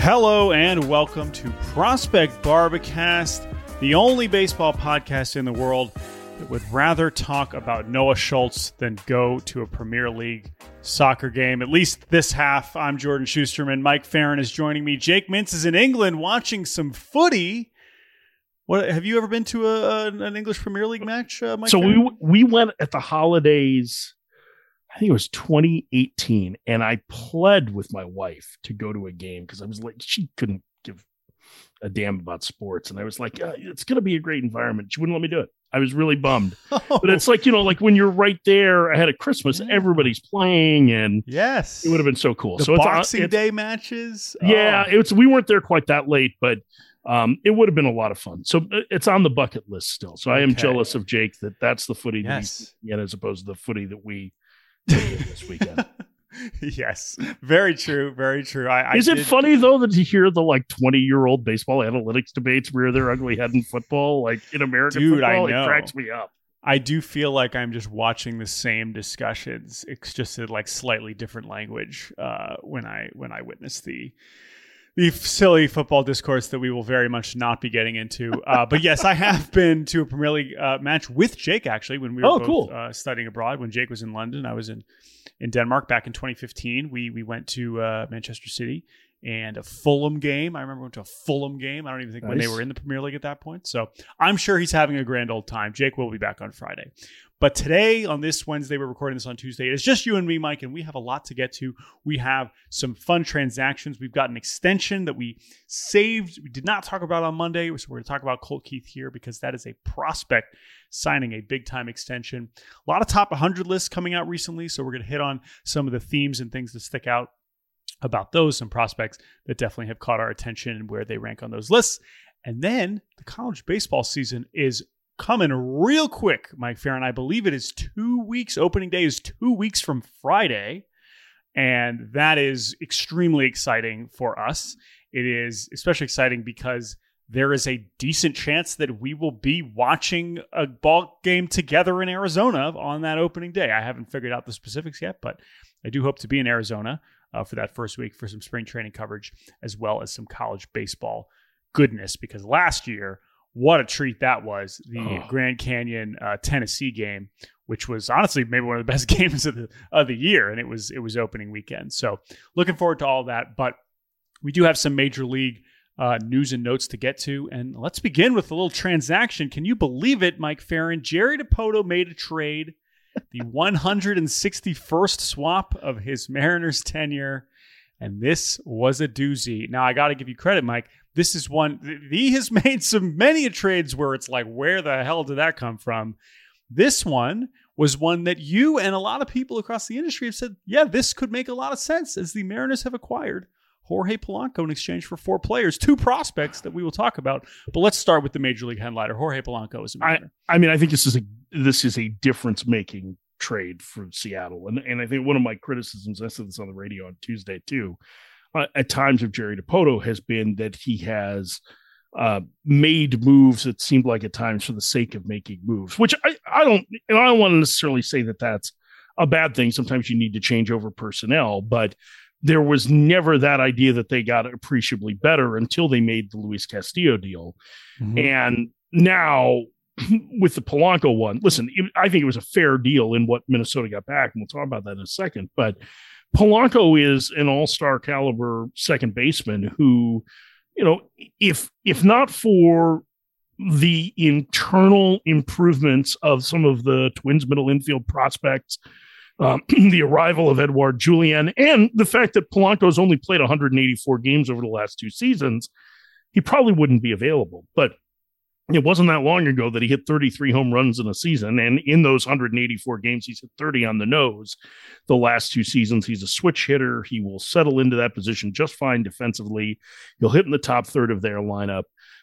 Hello and welcome to Prospect Barbacast, the only baseball podcast in the world that would rather talk about Noah Schultz than go to a Premier League soccer game, at least this half. I'm Jordan Schusterman. Mike Farron is joining me. Jake Mintz is in England watching some footy. What have you ever been to an English Premier League match, Mike? So Farron? we went at the holidays. I think it was 2018, and I pled with my wife to go to a game because I was like, she couldn't give a damn about sports, and I was like, it's going to be a great environment. She wouldn't let me do it. I was really bummed. But it's like, like when you're right there ahead of Christmas, everybody's playing, and yes, it would have been so cool. So Boxing Day matches. Yeah, we weren't there quite that late, but it would have been a lot of fun. So it's on the bucket list still. So I am jealous of Jake that's the footy that he's getting as opposed to the footy that we did this weekend. Yes, very true. Very true. Is it funny though that you hear the 20-year-old baseball analytics debates rear their ugly head in football, like in American football? I know. It cracks me up. I do feel like I'm just watching the same discussions. It's just a slightly different language when I witness the silly football discourse that we will very much not be getting into. But yes, I have been to a Premier League match with Jake, actually, when we were both studying abroad. When Jake was in London, I was in Denmark back in 2015. We went to Manchester City and a Fulham game. I remember we went to a Fulham game. I don't even think when they were in the Premier League at that point. So I'm sure he's having a grand old time. Jake will be back on Friday. But today, on this Wednesday, we're recording this on Tuesday. It's just you and me, Mike, and we have a lot to get to. We have some fun transactions. We've got an extension that we saved. We did not talk about on Monday, so we're going to talk about Colt Keith here because that is a prospect signing a big-time extension. A lot of top 100 lists coming out recently, so we're going to hit on some of the themes and things that stick out about those, some prospects that definitely have caught our attention and where they rank on those lists. And then the college baseball season is coming real quick, Mike Farron. I believe it is 2 weeks. Opening day is 2 weeks from Friday. And that is extremely exciting for us. It is especially exciting because there is a decent chance that we will be watching a ball game together in Arizona on that opening day. I haven't figured out the specifics yet, but I do hope to be in Arizona for that first week for some spring training coverage, as well as some college baseball goodness, because last year, what a treat that was, the Grand Canyon, Tennessee game, which was honestly maybe one of the best games of the year, and it was opening weekend. So looking forward to all that, but we do have some major league news and notes to get to, and let's begin with a little transaction. Can you believe it, Mike Farron? Jerry Dipoto made a trade, the 161st swap of his Mariners tenure, and this was a doozy. Now, I got to give you credit, Mike. This is one, he has made many trades where it's like, where the hell did that come from? This one was one that you and a lot of people across the industry have said, yeah, this could make a lot of sense, as the Mariners have acquired Jorge Polanco in exchange for 4 players, 2 prospects that we will talk about. But let's start with the Major League headliner. Jorge Polanco is a Mariner. I think this is a difference-making trade for Seattle. And I think one of my criticisms, I said this on the radio on Tuesday too, at times of Jerry Dipoto has been that he has made moves that seemed like at times for the sake of making moves, which I don't want to necessarily say that that's a bad thing. Sometimes you need to change over personnel, but there was never that idea that they got appreciably better until they made the Luis Castillo deal. Mm-hmm. And now with the Polanco one, listen, I think it was a fair deal in what Minnesota got back, and we'll talk about that in a second, but Polanco is an all-star caliber second baseman who, if not for the internal improvements of some of the Twins middle infield prospects, the arrival of Edouard Julien, and the fact that Polanco's only played 184 games over the last 2 seasons, he probably wouldn't be available. But it wasn't that long ago that he hit 33 home runs in a season, and in those 184 games, he's hit 30 on the nose. The last 2 seasons, he's a switch hitter. He will settle into that position just fine defensively. He'll hit in the top third of their lineup.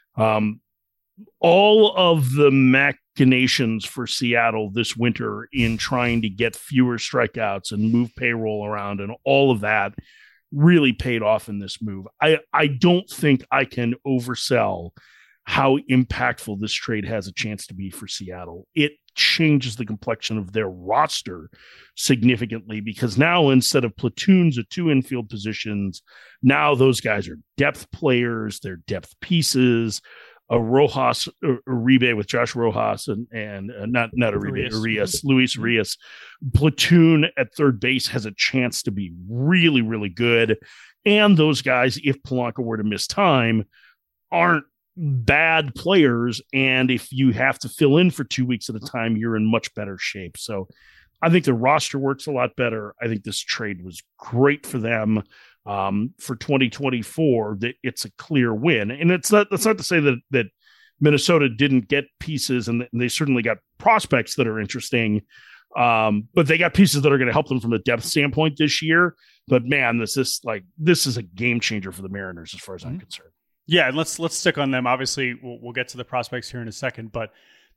All of the machinations for Seattle this winter in trying to get fewer strikeouts and move payroll around and all of that really paid off in this move. I don't think I can oversell how impactful this trade has a chance to be for Seattle. It changes the complexion of their roster significantly, because now instead of platoons of 2 infield positions, now those guys are depth players, they're depth pieces. Rojas Uribe with Josh Rojas and not Uribe, Luis Urias. Platoon at third base has a chance to be really, really good. And those guys, if Polanco were to miss time, aren't bad players. And if you have to fill in for 2 weeks at a time, you're in much better shape. So I think the roster works a lot better. I think this trade was great for them. For 2024, that it's a clear win. And that's not to say that Minnesota didn't get pieces, and they certainly got prospects that are interesting. But they got pieces that are going to help them from a depth standpoint this year. But man, this is a game changer for the Mariners as far as I'm concerned. Yeah, and let's stick on them. Obviously, we'll get to the prospects here in a second, but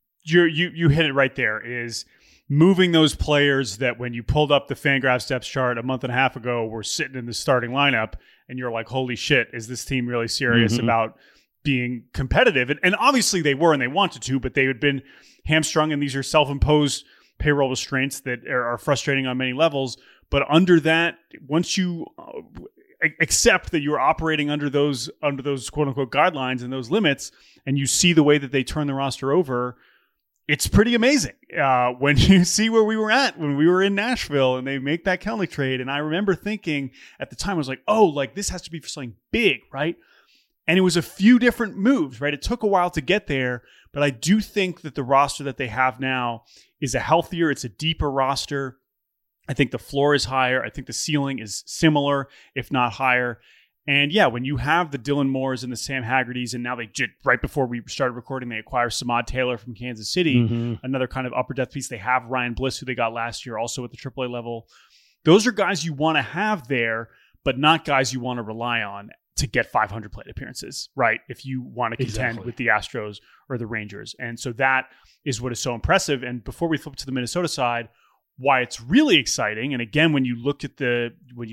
you hit it right there. Is moving those players that when you pulled up the Fangraphs depth chart a month and a half ago were sitting in the starting lineup, and you're like, holy shit, is this team really serious about being competitive? And obviously they were, and they wanted to, but they had been hamstrung, and these are self-imposed payroll restraints that are frustrating on many levels. But under that, once you accept that you're operating under those quote unquote guidelines and those limits, and you see the way that they turn the roster over, it's pretty amazing when you see where we were at when we were in Nashville and they make that Kelenic trade. And I remember thinking at the time, I was like, oh, like this has to be for something big, right? And it was a few different moves, right? It took a while to get there, but I do think that the roster that they have now is it's a deeper roster. I think the floor is higher. I think the ceiling is similar, if not higher. And yeah, when you have the Dylan Moores and the Sam Haggertys, and now right before we started recording, they acquire Samad Taylor from Kansas City, another kind of upper depth piece. They have Ryan Bliss, who they got last year, also at the AAA level. Those are guys you want to have there, but not guys you want to rely on to get 500 plate appearances, right? If you want to contend with the Astros or the Rangers. And so that is what is so impressive. And before we flip to the Minnesota side, why it's really exciting. And again, when you looked at when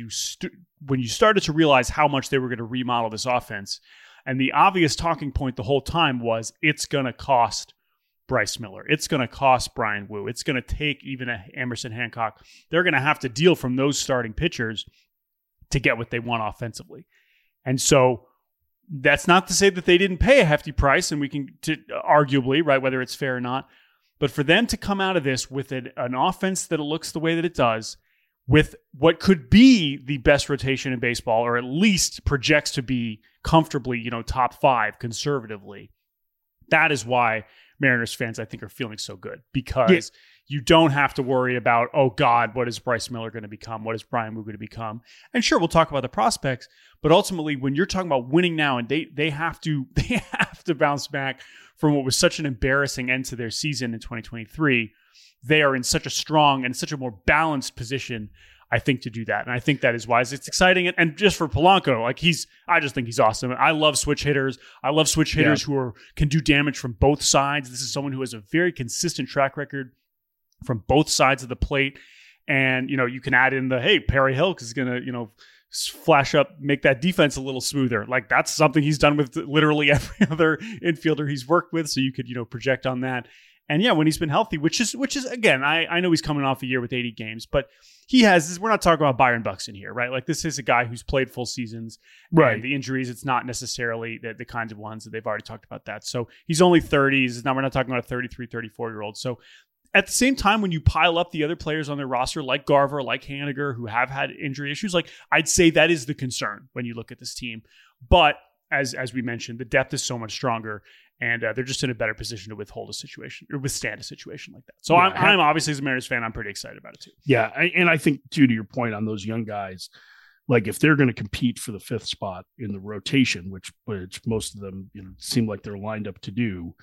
you started to realize how much they were going to remodel this offense, and the obvious talking point the whole time was it's going to cost Bryce Miller. It's going to cost Brian Wu. It's going to take even Emerson Hancock. They're going to have to deal from those starting pitchers to get what they want offensively. And so that's not to say that they didn't pay a hefty price, and we can arguably, right, whether it's fair or not. But for them to come out of this with an offense that looks the way that it does, with what could be the best rotation in baseball, or at least projects to be comfortably, top 5 conservatively, that is why Mariners fans, I think, are feeling so good, because you don't have to worry about, oh God, what is Bryce Miller going to become? What is Brian Wu going to become? And sure, we'll talk about the prospects, but ultimately, when you're talking about winning now, and they have to bounce back from what was such an embarrassing end to their season in 2023, they are in such a strong and such a more balanced position, I think, to do that. And I think that is why it's exciting. And just for Polanco, I just think he's awesome. I love switch hitters. I love switch hitters who can do damage from both sides. This is someone who has a very consistent track record from both sides of the plate. And, you can add in Perry Hill is going to, flash up, make that defense a little smoother. Like, that's something he's done with literally every other infielder he's worked with. So you could, project on that. And yeah, when he's been healthy, which is again, I know he's coming off a year with 80 games, but we're not talking about Byron Buxton here, right? Like, this is a guy who's played full seasons, right? And the injuries, it's not necessarily the kinds of ones that they've already talked about that. So he's only 30s. Now we're not talking about a 33, 34-year-old. So at the same time, when you pile up the other players on their roster, like Garver, like Haniger, who have had injury issues, like, I'd say that is the concern when you look at this team. But as we mentioned, the depth is so much stronger, and they're just in a better position to withstand a situation like that. So I'm obviously, as a Mariners fan, I'm pretty excited about it too. Yeah, and I think too, to your point on those young guys, like, if they're going to compete for the 5th spot in the rotation, which most of them seem like they're lined up to do,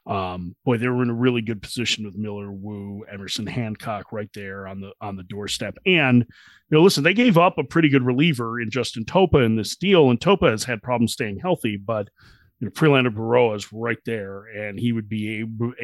they were in a really good position with Miller, Wu, Emerson Hancock right there on the doorstep. And listen, they gave up a pretty good reliever in Justin Topa in this deal, and Topa has had problems staying healthy, but Prelander Baroa is right there, and he would be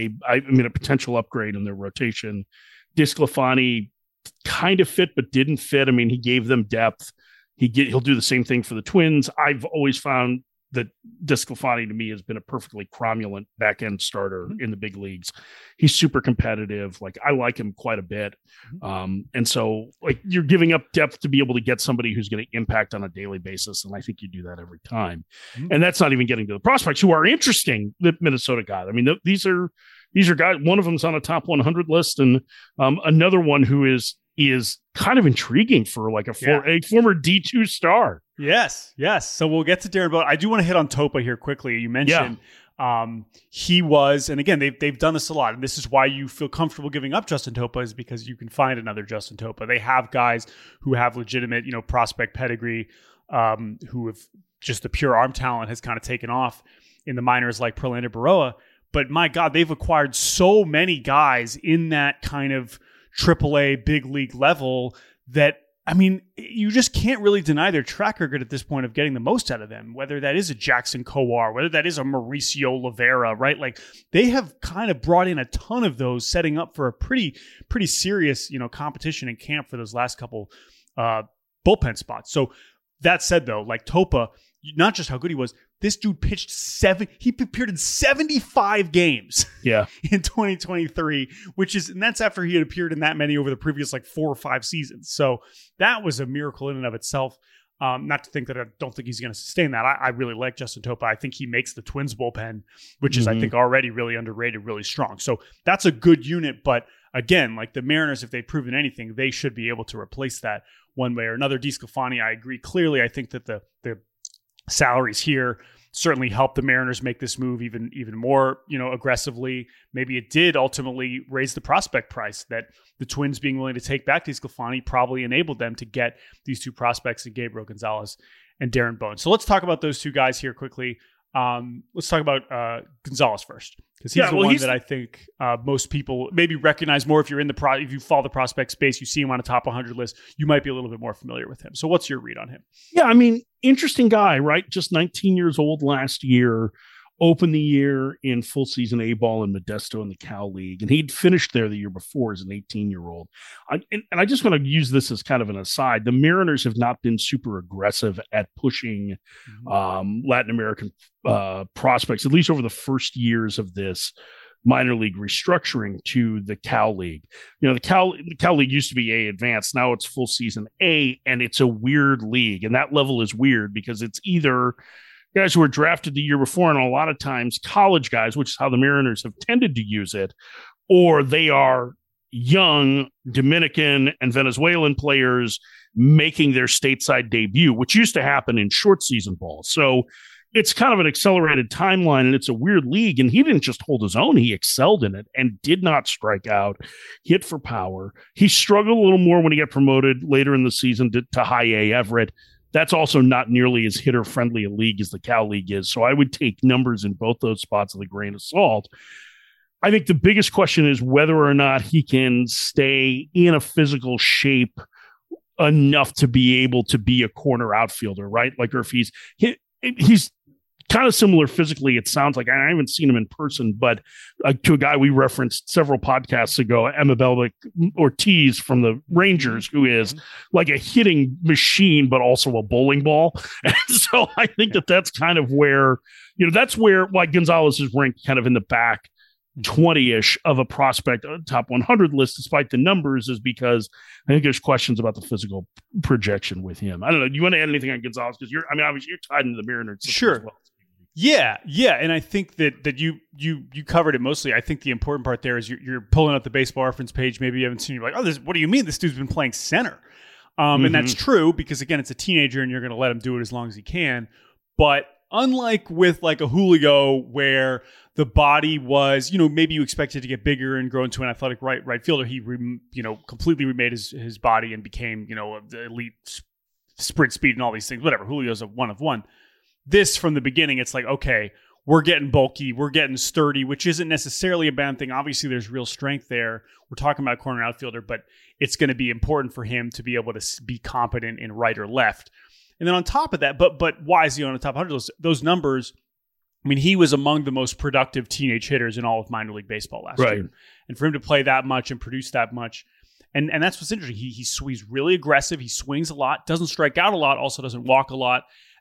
a potential upgrade in their rotation. DeSclafani kind of fit, but didn't fit. I mean, he gave them depth. He'll do the same thing for the Twins. I've always found that DeSclafani to me has been a perfectly cromulent back end starter in the big leagues. He's super competitive. Like, I like him quite a bit. And so, like, you're giving up depth to be able to get somebody who's going to impact on a daily basis. And I think you do that every time. And that's not even getting to the prospects who are interesting that Minnesota got. I mean, these are guys. One of them's on a top 100 list, and another one who is kind of intriguing for like a former D2 star. Yes. So we'll get to Darren Bone. I do want to hit on Topa here quickly. You mentioned he was, and again, they've dhave done this a lot, and this is why you feel comfortable giving up Justin Topa, is because you can find another Justin Topa. They have guys who have legitimate, prospect pedigree, who have just the pure arm talent has kind of taken off in the minors, like Prolander Berroa. But my God, they've acquired so many guys in that kind of AAA big league level that, I mean, you just can't really deny their track record at this point of getting the most out of them, whether that is a Jackson Kowar, whether that is a Mauricio Rivera, right? Like, they have kind of brought in a ton of those, setting up for a pretty serious, competition in camp for those last couple bullpen spots. So that said, though, like Topa, not just how good he was, this dude pitched he appeared in 75 games in 2023, and that's after he had appeared in that many over the previous 4 or 5 seasons. So that was a miracle in and of itself. Not to think that I don't think he's going to sustain that. I really like Justin Topa. I think he makes the Twins bullpen, which is, I think, already really underrated, really strong. So that's a good unit. But again, like the Mariners, if they've proven anything, they should be able to replace that one way or another. DeSclafani, I agree. Clearly, I think that the salaries here certainly helped the Mariners make this move even more, aggressively. Maybe it did ultimately raise the prospect price, that the Twins being willing to take back DeSclafani probably enabled them to get these two prospects in Gabriel Gonzalez and Darren Bone. So let's talk about those two guys here quickly. Let's talk about Gonzalez first, because he's the one that I think most people maybe recognize more. If you're in if you follow the prospect space, you see him on a top 100 list, you might be a little bit more familiar with him. So what's your read on him? Yeah, I mean, interesting guy, right? Just 19 years old last year, opened the year in full season A-ball in Modesto in the Cal League, and he'd finished there the year before as an 18-year-old. And I just want to use this as kind of an aside. The Mariners have not been super aggressive at pushing Latin American prospects, at least over the first years of this minor league restructuring, to the Cal League. The Cal League used to be A advanced. Now it's full season A, and it's a weird league. And that level is weird because it's either guys who were drafted the year before, and a lot of times college guys, which is how the Mariners have tended to use it, or they are young Dominican and Venezuelan players making their stateside debut, which used to happen in short season ball. So it's kind of an accelerated timeline, and it's a weird league. And he didn't just hold his own. He excelled in it and did not strike out, hit for power. He struggled a little more when he got promoted later in the season to high A Everett. That's also not nearly as hitter-friendly a league as the Cal League is. So I would take numbers in both those spots with a grain of salt. I think the biggest question is whether or not he can stay in a physical shape enough to be able to be a corner outfielder, right? Like, or if he's kind of similar physically, it sounds like. I haven't seen him in person, but to a guy we referenced several podcasts ago, Emma Ortiz from the Rangers, who is like a hitting machine, but also a bowling ball. And so I think that's kind of where, that's where like Gonzalez is ranked kind of in the back 20-ish of a prospect top 100 list, despite the numbers, is because I think there's questions about the physical projection with him. I don't know. Do you want to add anything on Gonzalez? Because obviously you're tied into the Mariners. Sure. As well. Yeah, and I think that you covered it mostly. I think the important part there is you're pulling up the Baseball Reference page. Maybe you haven't seen. You're like, what do you mean? This dude's been playing center, and that's true because again, it's a teenager, and you're going to let him do it as long as he can. But unlike with like a Julio, where the body was, maybe you expected to get bigger and grow into an athletic right fielder, he completely remade his body and became the elite sprint speed and all these things. Whatever. Julio's a one of one. This, from the beginning, it's like, okay, we're getting bulky, we're getting sturdy, which isn't necessarily a bad thing. Obviously, there's real strength there. We're talking about corner outfielder, but it's going to be important for him to be able to be competent in right or left. And then on top of that, but why is he on the top 100 list? Those numbers, I mean, he was among the most productive teenage hitters in all of minor league baseball last year. And for him to play that much and produce that much, and that's what's interesting. He's really aggressive. He swings a lot, doesn't strike out a lot, also doesn't walk a lot.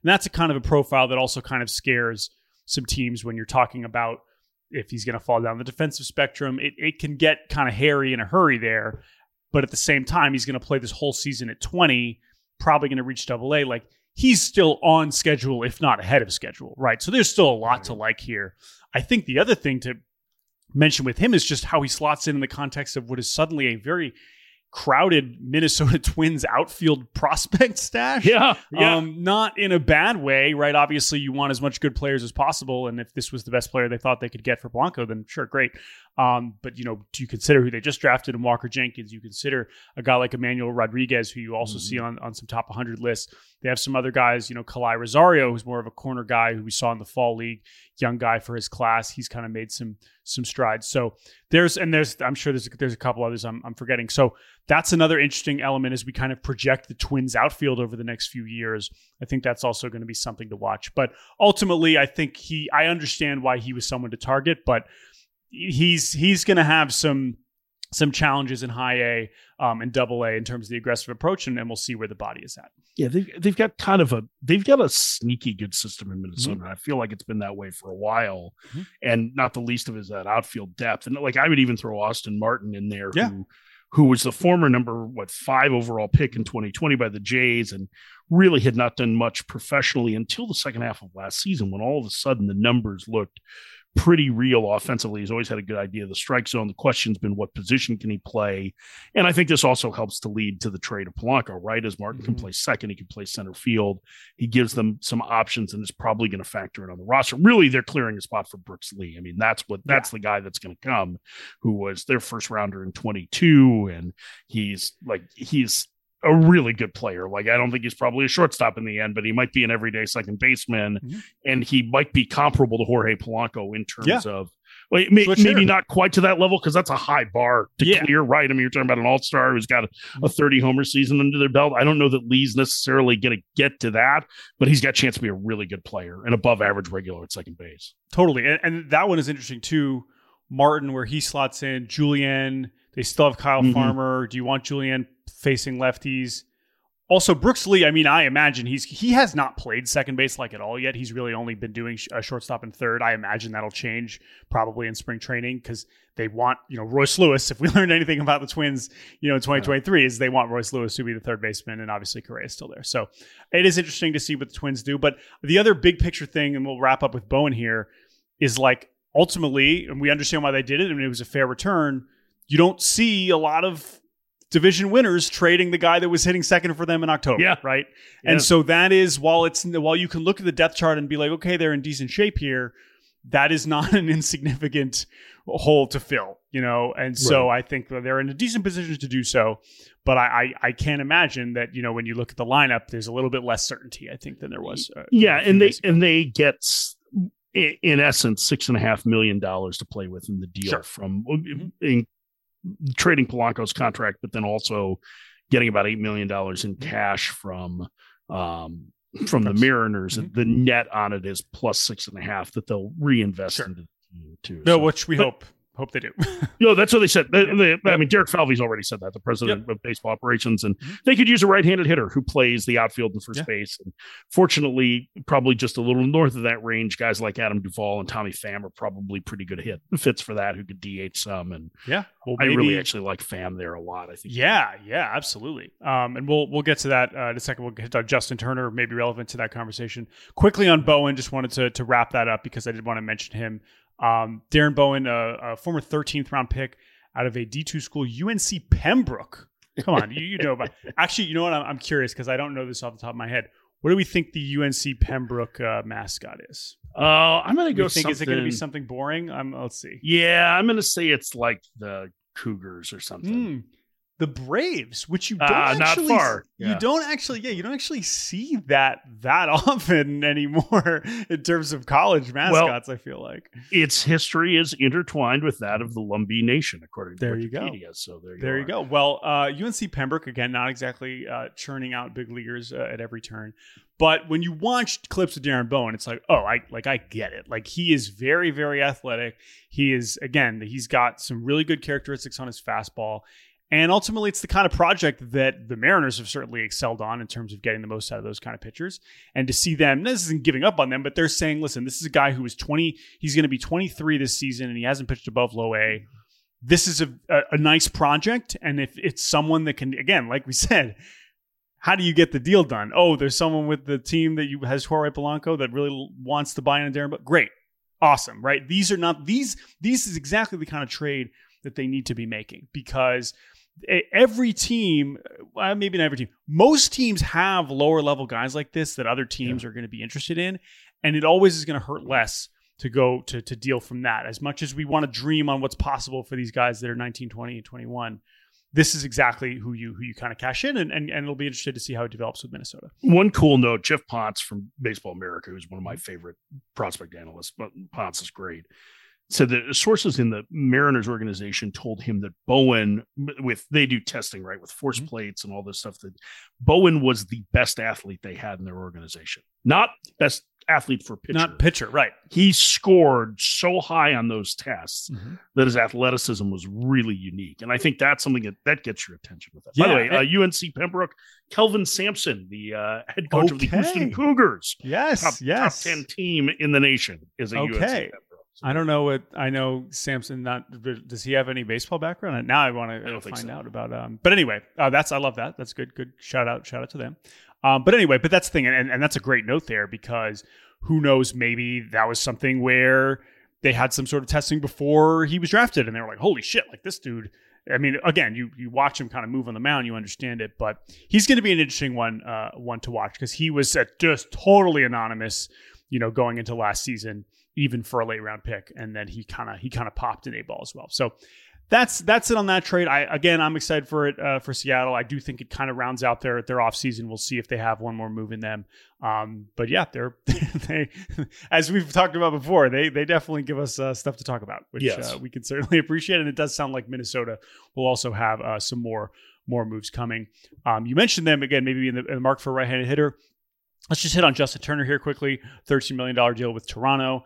And that's a kind of a profile that also kind of scares some teams when you're talking about if he's going to fall down the defensive spectrum. It can get kind of hairy in a hurry there. But at the same time, he's going to play this whole season at 20, probably going to reach AA. Like, he's still on schedule, if not ahead of schedule, right? So there's still a lot to like here. I think the other thing to mention with him is just how he slots in the context of what is suddenly a very crowded Minnesota Twins outfield prospect stash. Yeah. Not in a bad way, right? Obviously, you want as much good players as possible. And if this was the best player they thought they could get for Blanco, then sure, great. But, do you consider who they just drafted in Walker Jenkins? You consider a guy like Emmanuel Rodriguez, who you also see on some top 100 lists. They have some other guys, Kalai Rosario, who's more of a corner guy who we saw in the fall league, young guy for his class. He's kind of made some strides. So I'm sure there's a couple others I'm forgetting. So that's another interesting element as we kind of project the Twins outfield over the next few years. I think that's also going to be something to watch. But ultimately, I think I understand why he was someone to target, but he's going to have some challenges in high A and AA in terms of the aggressive approach, and we'll see where the body is at. Yeah, they've got a sneaky good system in Minnesota. Mm-hmm. I feel like it's been that way for a while, and not the least of it is that outfield depth. And like I would even throw Austin Martin in there, who was the former number 5 overall pick in 2020 by the Jays, and really had not done much professionally until the second half of last season, when all of a sudden the numbers looked pretty real offensively. He's always had a good idea of the strike zone. The question's been, what position can he play? And I think this also helps to lead to the trade of Polanco, right? As Martin can play second, he can play center field. He gives them some options, and is probably going to factor in on the roster. Really, they're clearing a spot for Brooks Lee. I mean, that's the guy that's going to come, who was their first rounder in 22. And he's a really good player. Like, I don't think he's probably a shortstop in the end, but he might be an everyday second baseman, and he might be comparable to Jorge Polanco in terms of, maybe not quite to that level, because that's a high bar to clear, right? I mean, you're talking about an all-star who's got a 30 homer season under their belt. I don't know that Lee's necessarily going to get to that, but he's got a chance to be a really good player, and above average regular at second base. Totally. And that one is interesting too. Martin, where he slots in, Julian, they still have Kyle Farmer. Do you want Julian facing lefties? Also, Brooks Lee, I mean, I imagine he has not played second base like at all yet. He's really only been doing a shortstop and third. I imagine that'll change probably in spring training, because they want, Royce Lewis. If we learned anything about the Twins, in 2023, is they want Royce Lewis to be the third baseman, and obviously Correa is still there. So it is interesting to see what the Twins do. But the other big picture thing, and we'll wrap up with Bowen here, is like, ultimately, and we understand why they did it, and it was a fair return. You don't see a lot of division winners trading the guy that was hitting second for them in October, right? Yeah. And so that is, while you can look at the depth chart and be like, okay, they're in decent shape here, that is not an insignificant hole to fill, And so I think they're in a decent position to do so. But I can't imagine that, when you look at the lineup, there's a little bit less certainty, I think, than there was. They get, in essence, $6.5 million to play with in the deal from trading Polanco's contract, but then also getting about $8 million in cash from the Mariners. The net on it is plus 6.5 that they'll reinvest into the team too. No, which we hope they do. That's what they said. I mean, Derek Falvey's already said that, the president of baseball operations, and they could use a right-handed hitter who plays the outfield and first base. And fortunately, probably just a little north of that range, guys like Adam Duvall and Tommy Pham are probably pretty good fits for that, who could DH some. And I really actually like Pham there a lot, I think. Yeah, absolutely. And we'll get to that in a second. We'll get to Justin Turner, maybe relevant to that conversation. Quickly on Bowen, just wanted to wrap that up because I did want to mention him. Darren Bowen, a former 13th round pick out of a D2 school, UNC Pembroke. Come on, you know about. Actually, you know what? I'm curious because I don't know this off the top of my head. What do we think the UNC Pembroke mascot is? I'm going to go. Is it going to be something boring? Let's see. Yeah, I'm going to say it's like the Cougars or something. The Braves, which you don't actually, not far. You don't actually see that often anymore in terms of college mascots. I feel like its history is intertwined with that of the Lumbee Nation, according to Wikipedia. So there you go. Well, UNC Pembroke, again, not exactly churning out big leaguers at every turn. But when you watch clips of Darren Bowen, it's like, I get it. Like, he is very, very athletic. He is, again, he's got some really good characteristics on his fastball. And ultimately, it's the kind of project that the Mariners have certainly excelled on in terms of getting the most out of those kind of pitchers. And to see them, this isn't giving up on them, but they're saying, listen, this is a guy who is 20. He's going to be 23 this season, and he hasn't pitched above low A. This is a nice project. And if it's someone that can, again, like we said, how do you get the deal done? Oh, there's someone with the team that has Jorge Polanco that really wants to buy in Darren, but great. Awesome, right? These are not, these is exactly the kind of trade that they need to be making, because every team, well, maybe not every team, most teams have lower level guys like this that other teams are going to be interested in. And it always is going to hurt less to go to deal from that. As much as we want to dream on what's possible for these guys that are 19, 20, and 21, this is exactly who you kind of cash in, and it'll be interested to see how it develops with Minnesota. One cool note, Jeff Potts from Baseball America, who's one of my favorite prospect analysts, but Potts is great, said that sources in the Mariners organization told him that Bowen, they do testing, right, with force plates and all this stuff, that Bowen was the best athlete they had in their organization. Not best athlete for pitcher. Not pitcher, right. He scored so high on those tests that his athleticism was really unique. And I think that's something that gets your attention with that. Yeah, by the way, UNC Pembroke, Kelvin Sampson, the head coach of the Houston Cougars. Yes, top 10 team in the nation is a UNC Pembroke. I don't know what I know. Sampson, does he have any baseball background? Now I want to find out about. But anyway, I love that. That's good. Good shout out to them. But anyway, that's the thing, and that's a great note there, because who knows? Maybe that was something where they had some sort of testing before he was drafted, and they were like, "Holy shit! Like this dude." I mean, again, you watch him kind of move on the mound, you understand it, but he's going to be an interesting one to watch, because he was just totally anonymous, going into last season, even for a late round pick. And then he kind of popped in A-ball as well. So that's it on that trade. I'm excited for it for Seattle. I do think it kind of rounds out their offseason. We'll see if they have one more move in them. But yeah, they as we've talked about before, they definitely give us stuff to talk about, which we can certainly appreciate. And it does sound like Minnesota will also have some more moves coming. You mentioned them again, maybe in the mark for a right-handed hitter. Let's just hit on Justin Turner here quickly. $13 million deal with Toronto.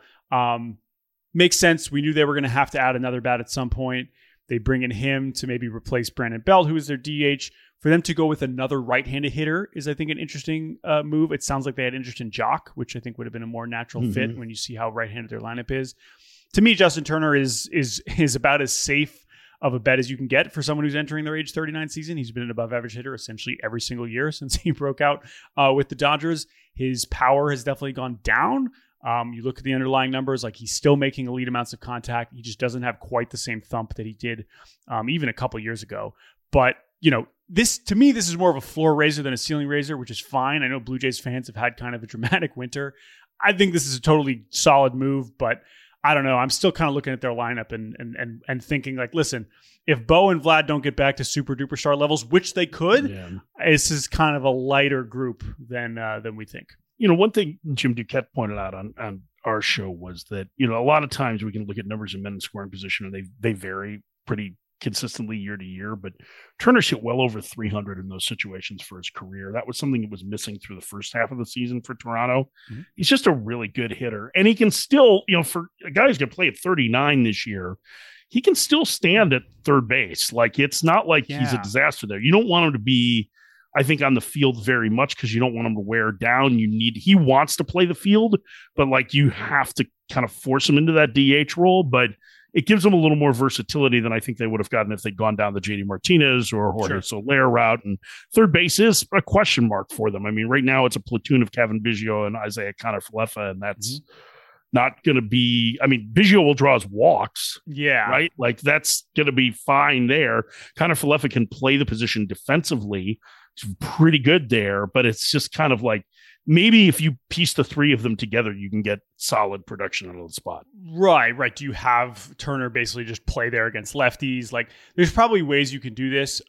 Makes sense. We knew they were going to have to add another bat at some point. They bring in him to maybe replace Brandon Belt, who is their DH. For them to go with another right-handed hitter is, I think, an interesting move. It sounds like they had interest in Jock, which I think would have been a more natural fit when you see how right-handed their lineup is. To me, Justin Turner is about as safe of a bet as you can get for someone who's entering their age 39 season. He's been an above-average hitter essentially every single year since he broke out with the Dodgers. His power has definitely gone down. You look at the underlying numbers, like he's still making elite amounts of contact. He just doesn't have quite the same thump that he did even a couple years ago. But, this is more of a floor raiser than a ceiling raiser, which is fine. I know Blue Jays fans have had kind of a dramatic winter. I think this is a totally solid move, but I don't know. I'm still kind of looking at their lineup and thinking, like, listen, if Bo and Vlad don't get back to super duper star levels, which they could, this is kind of a lighter group than we think. One thing Jim Duquette pointed out on our show was that, a lot of times we can look at numbers of men in scoring position and they vary pretty consistently year to year, but Turner's hit well over 300 in those situations for his career. That was something that was missing through the first half of the season for Toronto. He's just a really good hitter, and he can still, for a guy who's going to play at 39 this year, he can still stand at third base. Like, it's not like he's a disaster there. You don't want him to be, I think, on the field very much, because you don't want him to wear down. He wants to play the field, but like, you have to kind of force him into that DH role. But it gives them a little more versatility than I think they would have gotten if they'd gone down the JD Martinez or Jorge Soler route. And third base is a question mark for them. I mean, right now it's a platoon of Kevin Biggio and Isaiah Kiner-Falefa, and that's not going to be, Biggio will draw his walks. Yeah. Right? Like, that's going to be fine there. Kiner-Falefa can play the position defensively. He's pretty good there, but it's just kind of like, maybe if you piece the three of them together, you can get solid production on the spot. Right. Do you have Turner basically just play there against lefties? Like, there's probably ways you can do this.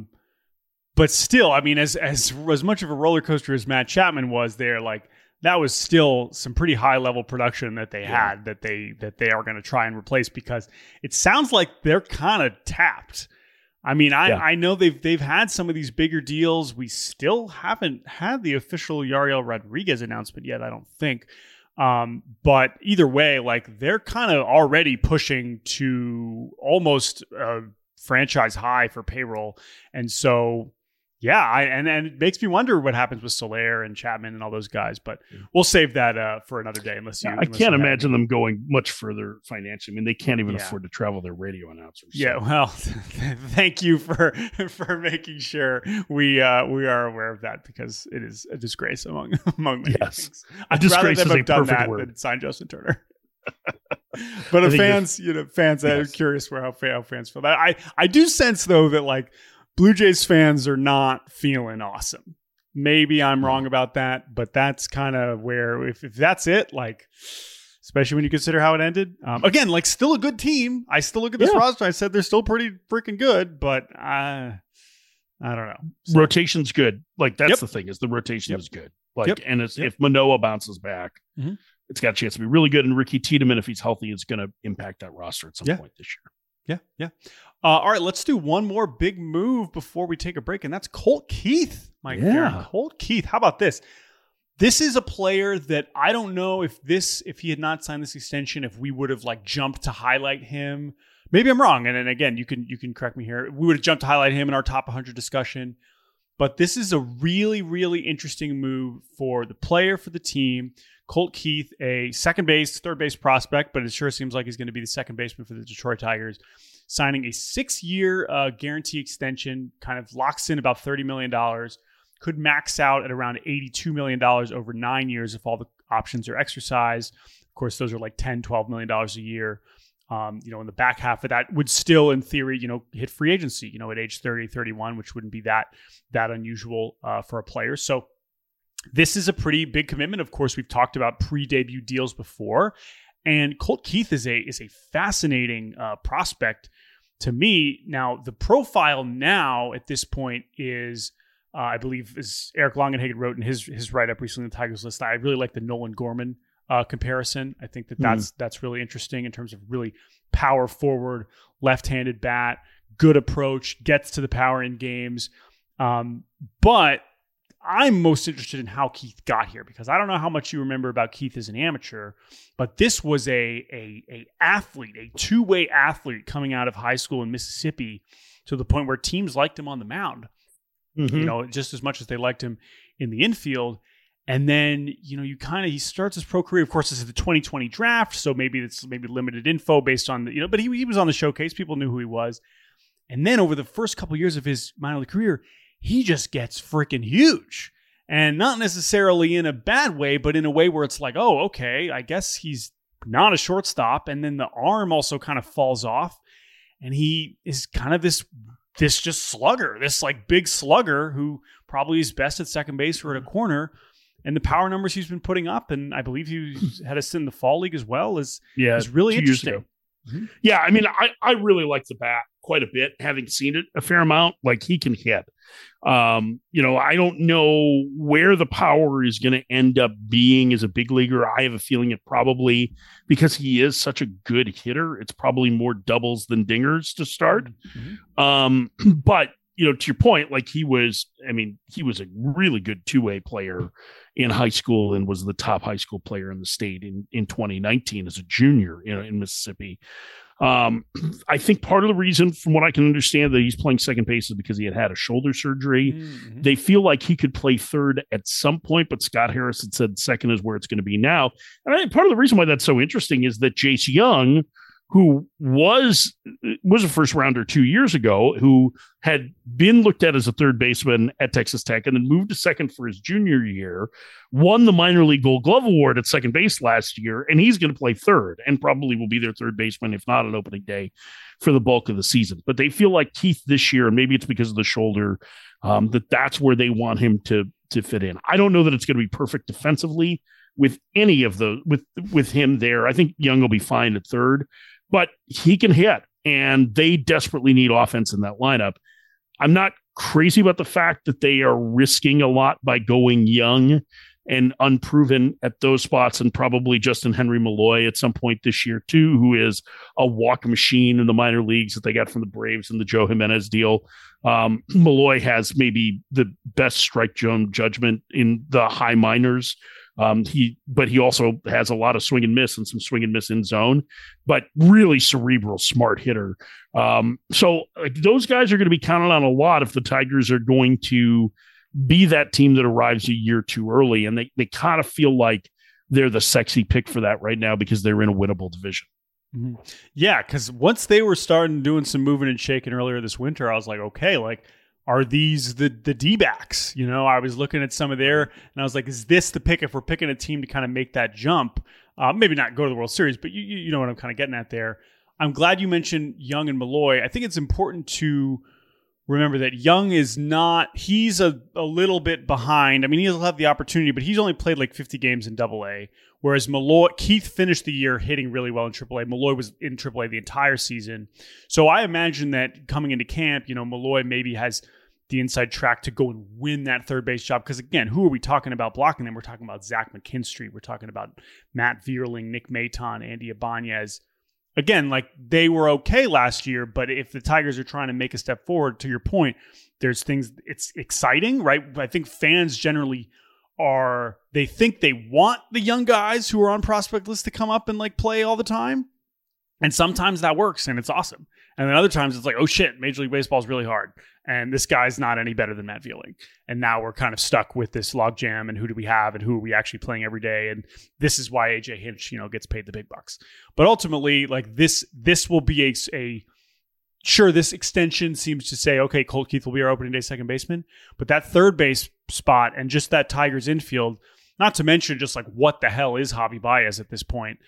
But still, as much of a roller coaster as Matt Chapman was there, like, that was still some pretty high level production that they had that they are going to try and replace, because it sounds like they're kind of tapped. I know they've had some of these bigger deals. We still haven't had the official Yariel Rodriguez announcement yet, I don't think. But either way, like, they're kind of already pushing to almost franchise high for payroll. And so, yeah, and it makes me wonder what happens with Soler and Chapman and all those guys, but we'll save that for another day. I can't imagine them going much further financially. I mean, they can't even afford to travel their radio announcers. So. Yeah, well, thank you for making sure we are aware of that, because it is a disgrace among many things. A disgrace is a perfect word. Than sign Justin Turner. But fans are curious how fans feel. I do sense though that like Blue Jays fans are not feeling awesome. Maybe I'm wrong about that, but that's kind of where, if that's it, like, especially when you consider how it ended. Again, like, still a good team. I still look at this roster. I said they're still pretty freaking good, but I don't know. So, rotation's good. Like, that's the thing, is the rotation is good. Like, and if Manoah bounces back, it's got a chance to be really good. And Ricky Tiedemann, if he's healthy, is going to impact that roster at some point this year. Yeah. All right, let's do one more big move before we take a break, and that's Colt Keith, Mike. Colt Keith. How about this? This is a player that I don't know if he had not signed this extension, if we would have like jumped to highlight him. Maybe I'm wrong, and then again, you can correct me here. We would have jumped to highlight him in our top 100 discussion, but this is a really, really interesting move for the player, for the team. Colt Keith, a third base prospect, but it sure seems like he's going to be the second baseman for the Detroit Tigers, signing a 6-year guarantee extension, kind of locks in about $30 million, could max out at around $82 million over 9 years if all the options are exercised. Of course, those are like $10, $12 million a year. In the back half of that would still, in theory, hit free agency, at age 30, 31, which wouldn't be that unusual for a player. So this is a pretty big commitment. Of course, we've talked about pre-debut deals before, and Colt Keith is a fascinating prospect to me. Now, the profile now at this point is, I believe, as Eric Longenhagen wrote in his write-up recently in the Tigers List, I really like the Nolan Gorman comparison. I think that's really interesting in terms of really power forward, left-handed bat, good approach, gets to the power in games. But I'm most interested in how Keith got here, because I don't know how much you remember about Keith as an amateur, but this was a athlete, a two-way athlete coming out of high school in Mississippi, to the point where teams liked him on the mound, just as much as they liked him in the infield. And then, he starts his pro career. Of course, this is the 2020 draft, so maybe it's limited info based on but he was on the showcase. People knew who he was. And then over the first couple of years of his minor league career, he just gets freaking huge, and not necessarily in a bad way, but in a way where it's like, oh, okay, I guess he's not a shortstop. And then the arm also kind of falls off, and he is kind of this just slugger, this like big slugger who probably is best at second base or at a corner. And the power numbers he's been putting up, and I believe he had a stint in the fall league as well, is really interesting. Yeah, I mean, I really like the bat quite a bit, having seen it a fair amount. Like, he can hit. I don't know where the power is going to end up being as a big leaguer. I have a feeling it probably, because he is such a good hitter, it's probably more doubles than dingers to start. But to your point, like, he was a really good two-way player in high school, and was the top high school player in the state in 2019 as a junior in Mississippi. I think part of the reason, from what I can understand, that he's playing second base is because he had a shoulder surgery. They feel like he could play third at some point, but Scott Harris had said second is where it's going to be now. And I think part of the reason why that's so interesting is that Jace Young, who was a first rounder 2 years ago, who had been looked at as a third baseman at Texas Tech and then moved to second for his junior year, won the minor league Gold Glove Award at second base last year, and he's going to play third and probably will be their third baseman, if not on opening day, for the bulk of the season. But they feel like Keith this year, and maybe it's because of the shoulder, that's where they want him to fit in. I don't know that it's going to be perfect defensively with any of the with him there. I think Young will be fine at third, but he can hit, and they desperately need offense in that lineup. I'm not crazy about the fact that they are risking a lot by going young and unproven at those spots, and probably Justin Henry Malloy at some point this year too, who is a walk machine in the minor leagues that they got from the Braves and the Joe Jimenez deal. Malloy has maybe the best strike zone judgment in the high minors But he also has a lot of swing and miss and some swing and miss in zone, but really cerebral, smart hitter. So those guys are going to be counted on a lot if the Tigers are going to be that team that arrives a year too early. And they kind of feel like they're the sexy pick for that right now because they're in a winnable division. Mm-hmm. Yeah, because once they were starting doing some moving and shaking earlier this winter, I was like, okay, like, are these the D-backs? You know, I was looking at some of their, and I was like, is this the pick if we're picking a team to kind of make that jump? Maybe not go to the World Series, but you know what I'm kind of getting at there. I'm glad you mentioned Young and Malloy. I think it's important to remember that Young is not, he's a little bit behind. I mean, he'll have the opportunity, but he's only played like 50 games in Double-A, whereas Keith finished the year hitting really well in Triple-A. Malloy was in Triple-A the entire season. So I imagine that coming into camp, you know, Malloy maybe has the inside track to go and win that third base job. Because again, who are we talking about blocking them? We're talking about Zach McKinstry. We're talking about Matt Vierling, Nick Maton, Andy Ibanez. Again, like they were okay last year, but if the Tigers are trying to make a step forward, to your point, there's things, it's exciting, right? I think fans generally they think they want the young guys who are on prospect lists to come up and like play all the time. And sometimes that works and it's awesome. And then other times it's like, oh shit, Major League Baseball is really hard. And this guy's not any better than Matt Vierling. And now we're kind of stuck with this logjam and who do we have and who are we actually playing every day? And this is why AJ Hinch, you know, gets paid the big bucks. But ultimately, like this will be sure, this extension seems to say, okay, Colt Keith will be our opening day second baseman. But that third base spot and just that Tigers infield, not to mention just like what the hell is Javi Baez at this point,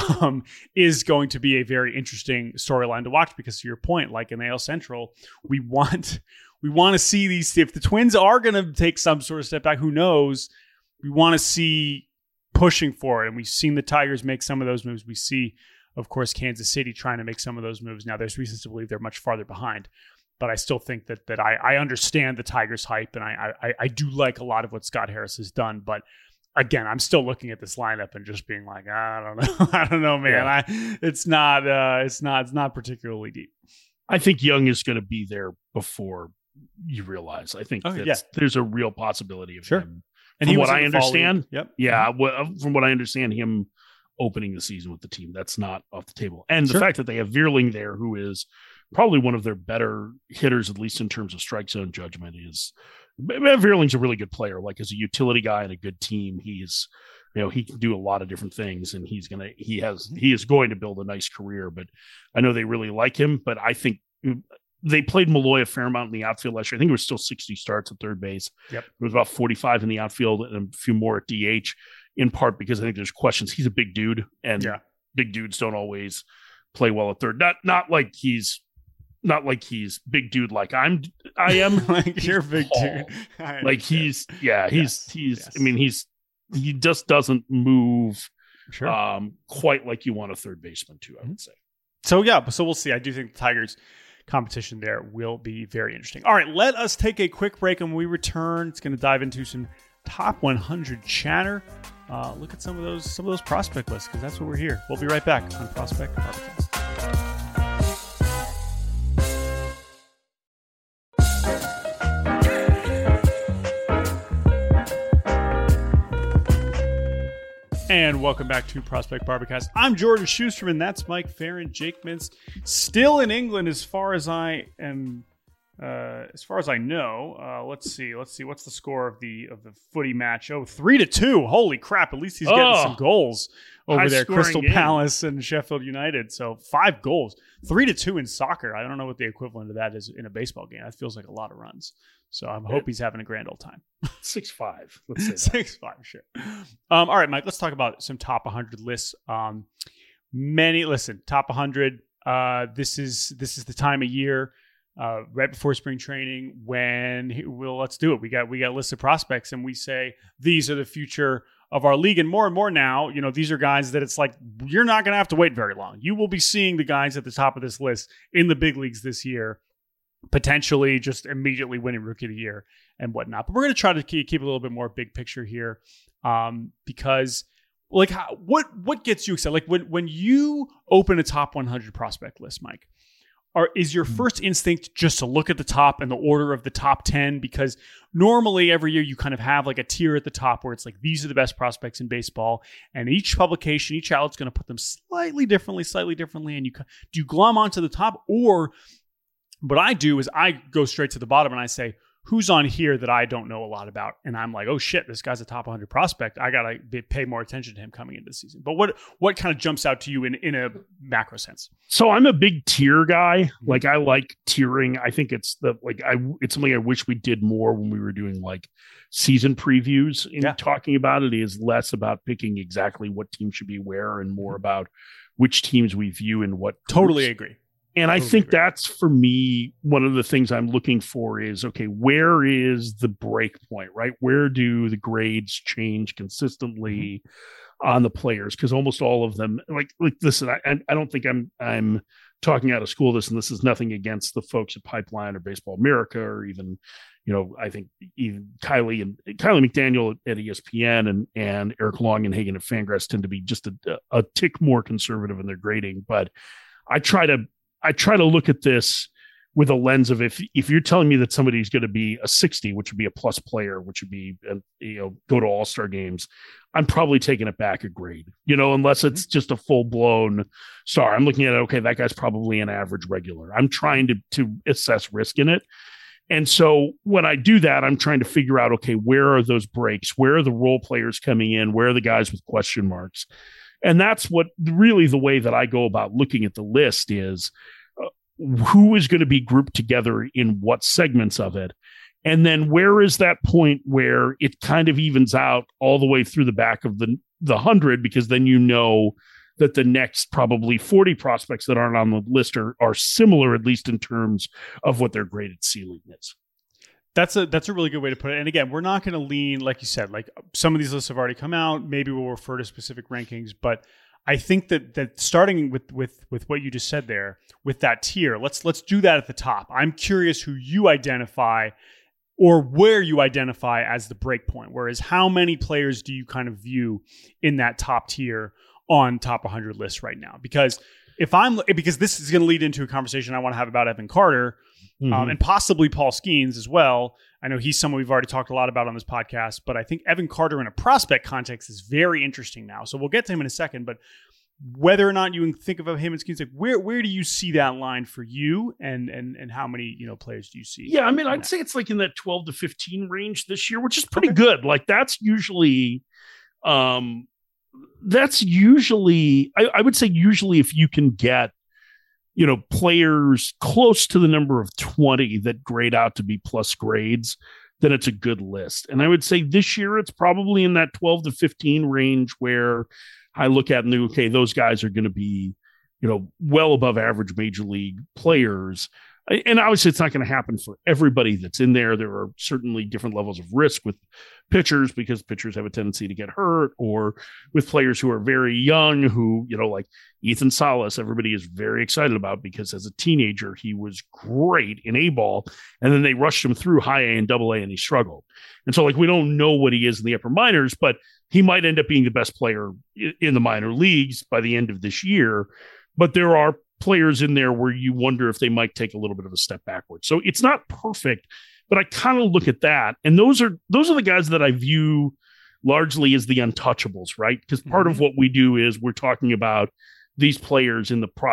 is going to be a very interesting storyline to watch because to your point, like in AL Central, we want to see these, if the Twins are going to take some sort of step back, who knows, we want to see pushing for it. And we've seen the Tigers make some of those moves. We see, of course, Kansas City trying to make some of those moves. Now there's reasons to believe they're much farther behind, but I still think that I understand the Tigers hype and I do like a lot of what Scott Harris has done, but again, I'm still looking at this lineup and just being like, I don't know. I don't know, man. Yeah. It's not particularly deep. I think Young is going to be there before you realize. I think there's a real possibility of him. And from what I understand, from what I understand, him opening the season with the team, that's not off the table. And the fact that they have Vierling there, who is probably one of their better hitters, at least in terms of strike zone judgment, is Vierling's a really good player. Like as a utility guy and a good team, he can do a lot of different things, and he is going to build a nice career. But I know they really like him. But I think they played Malloy a fair amount in the outfield last year. I think it was still 60 starts at third base. Yep. It was about 45 in the outfield and a few more at DH. In part because I think there's questions. He's a big dude, and big dudes don't always play well at third. Not like he's big dude like I am. Like you're a big dude. Like he's I mean, he just doesn't move quite like you want a third baseman to, I would say. So we'll see. I do think the Tigers competition there will be very interesting. All right, let us take a quick break, and when we return, it's going to dive into some top 100 chatter. Look at some of those prospect lists, because that's what we're here. We'll be right back on Prospect Barbacast. And welcome back to Prospect Barbacast. I'm Jordan Schusterman. That's Mike Farron. Jake Mintz still in England, as far as I am. As far as I know, let's see. What's the score of the footy match? 3-2. Holy crap! At least he's getting some goals over there. Crystal Palace and Sheffield United. So 5 goals. 3-2 in soccer. I don't know what the equivalent of that is in a baseball game. That feels like a lot of runs. So I hope he's having a grand old time. 6-5. Let's say 6-5. Sure. All right, Mike. Let's talk about some top 100 lists. Top 100. This is the time of year. Right before spring training, let's do it. We got a list of prospects, and we say these are the future of our league. And more now, you know, these are guys that it's like you're not going to have to wait very long. You will be seeing the guys at the top of this list in the big leagues this year, potentially just immediately winning Rookie of the Year and whatnot. But we're going to try to keep a little bit more big picture here, because like what gets you excited? Like when you open a top 100 prospect list, Mike. is your first instinct just to look at the top and the order of the top 10? Because normally every year you kind of have like a tier at the top where it's like, these are the best prospects in baseball. And each publication, each outlet's going to put them slightly differently. And do you glom onto the top? Or what I do is I go straight to the bottom and I say, who's on here that I don't know a lot about? And I'm like, oh shit, this guy's a top 100 prospect. I got to pay more attention to him coming into the season. But what kind of jumps out to you in a macro sense? So I'm a big tier guy. Like I like tiering. I think it's it's something I wish we did more when we were doing like season previews and talking about it. Is less about picking exactly what team should be where and more about which teams we view and what. Totally agree. And I think that's, for me, one of the things I'm looking for is, okay, where is the break point, right? Where do the grades change consistently on the players? Because almost all of them, like listen, I don't think I'm talking out of school this, and this is nothing against the folks at Pipeline or Baseball America or even, I think even Kylie McDaniel at ESPN and Eric Longenhagen at Fangraphs tend to be just a tick more conservative in their grading. But I try to look at this with a lens of if you're telling me that somebody's going to be a 60, which would be a plus player, which would be, go to all-star games, I'm probably taking it back a grade, unless it's just a full-blown star. I'm looking at it, okay, that guy's probably an average regular. I'm trying to assess risk in it. And so when I do that, I'm trying to figure out, okay, where are those breaks? Where are the role players coming in? Where are the guys with question marks? And that's what really the way that I go about looking at the list is who is going to be grouped together in what segments of it. And then where is that point where it kind of evens out all the way through the back of the 100, because then that the next probably 40 prospects that aren't on the list are similar, at least in terms of what their graded ceiling is. That's a really good way to put it. And again, we're not going to lean, like you said, like some of these lists have already come out. Maybe we'll refer to specific rankings, but I think that starting with what you just said there, with that tier, let's do that at the top. I'm curious who you identify or where you identify as the break point. Whereas how many players do you kind of view in that top tier on top 100 lists right now? Because this is going to lead into a conversation I want to have about Evan Carter. And possibly Paul Skeens as well. I know he's someone we've already talked a lot about on this podcast, but I think Evan Carter in a prospect context is very interesting now. So we'll get to him in a second, but whether or not you think of him and Skeens, like where do you see that line for you and how many, players do you see? Yeah. I mean, I'd say it's like in that 12 to 15 range this year, which is pretty good. Like that's usually, I would say usually if you can get, players close to the number of 20 that grade out to be plus grades, then it's a good list. And I would say this year it's probably in that 12 to 15 range where I look at and okay, those guys are going to be, well above average major league players. And obviously it's not going to happen for everybody that's in there. There are certainly different levels of risk with pitchers because pitchers have a tendency to get hurt, or with players who are very young who, like Ethan Salas, everybody is very excited about because as a teenager, he was great in A-ball and then they rushed him through high A and double A and he struggled. And so we don't know what he is in the upper minors, but he might end up being the best player in the minor leagues by the end of this year. But there are players in there where you wonder if they might take a little bit of a step backwards. So it's not perfect, but I kind of look at that. And those are the guys that I view largely as the untouchables, right? Because part of what we do is we're talking about these players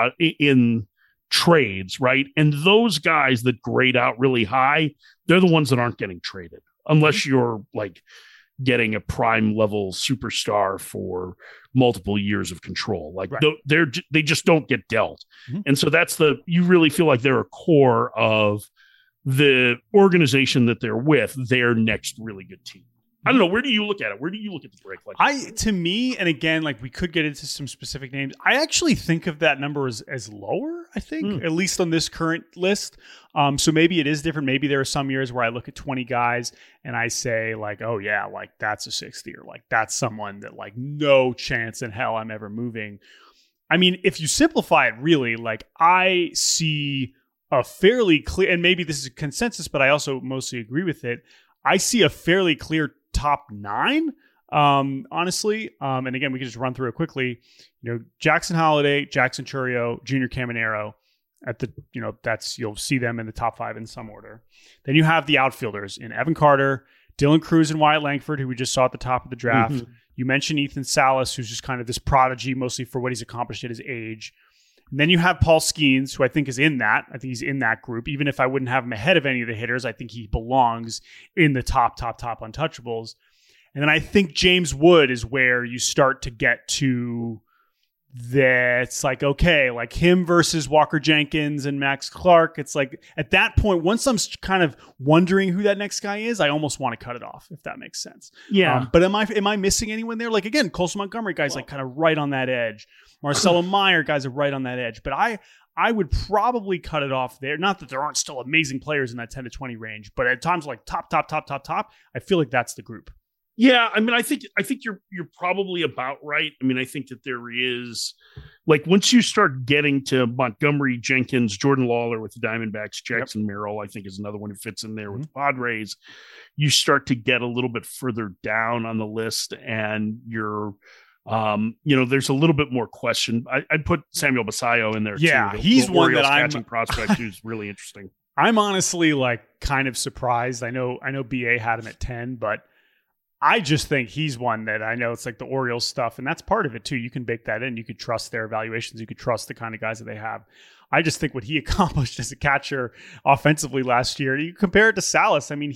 in trades, right? And those guys that grade out really high, they're the ones that aren't getting traded unless you're like getting a prime level superstar for multiple years of control. Like they just don't get dealt. And so you really feel like they're a core of the organization that they're with, their next really good team. I don't know. Where do you look at it? Where do you look at the break? To me, and again, like we could get into some specific names. I actually think of that number as lower, I think, at least on this current list. So maybe it is different. Maybe there are some years where I look at 20 guys and I say like, oh yeah, like that's a 60, or like that's someone that like no chance in hell I'm ever moving. I mean, if you simplify it really, like I see a fairly clear, and maybe this is a consensus, but I also mostly agree with it. I see a fairly clear top 9, honestly. And again, we can just run through it quickly. Jackson Holliday, Jackson Chourio, Junior Caminero, at the, you'll see them in the top 5 in some order. Then you have the outfielders in Evan Carter, Dylan Cruz, and Wyatt Langford, who we just saw at the top of the draft. Mm-hmm. You mentioned Ethan Salas, who's just kind of this prodigy, mostly for what he's accomplished at his age. And then you have Paul Skeens, who I think is in that. I think he's in that group. Even if I wouldn't have him ahead of any of the hitters, I think he belongs in the top untouchables. And then I think James Wood is where you start to get to that's like, okay, like him versus Walker Jenkins and Max Clark. It's like at that point, once I'm kind of wondering who that next guy is, I almost want to cut it off, if that makes sense. Yeah. But am I missing anyone there? Like, again, Colson Montgomery guys like kind of right on that edge. Marcelo Meyer guys are right on that edge. But I would probably cut it off there. Not that there aren't still amazing players in that 10 to 20 range, but at times like top, I feel like that's the group. Yeah, I mean, I think you're probably about right. I mean, I think that there is, like, once you start getting to Montgomery, Jenkins, Jordan Lawler with the Diamondbacks, Jackson Merrill, I think is another one who fits in there with the Padres. You start to get a little bit further down on the list, and you're, there's a little bit more question. I'd put Samuel Basayo in there too. Yeah, he's one that I'm catching prospect who's really interesting. I'm honestly like kind of surprised. I know BA had him at 10, but I just think he's one that I know it's like the Orioles stuff, and that's part of it too. You can bake that in. You could trust their evaluations. You could trust the kind of guys that they have. I just think what he accomplished as a catcher offensively last year, you compare it to Salas. I mean,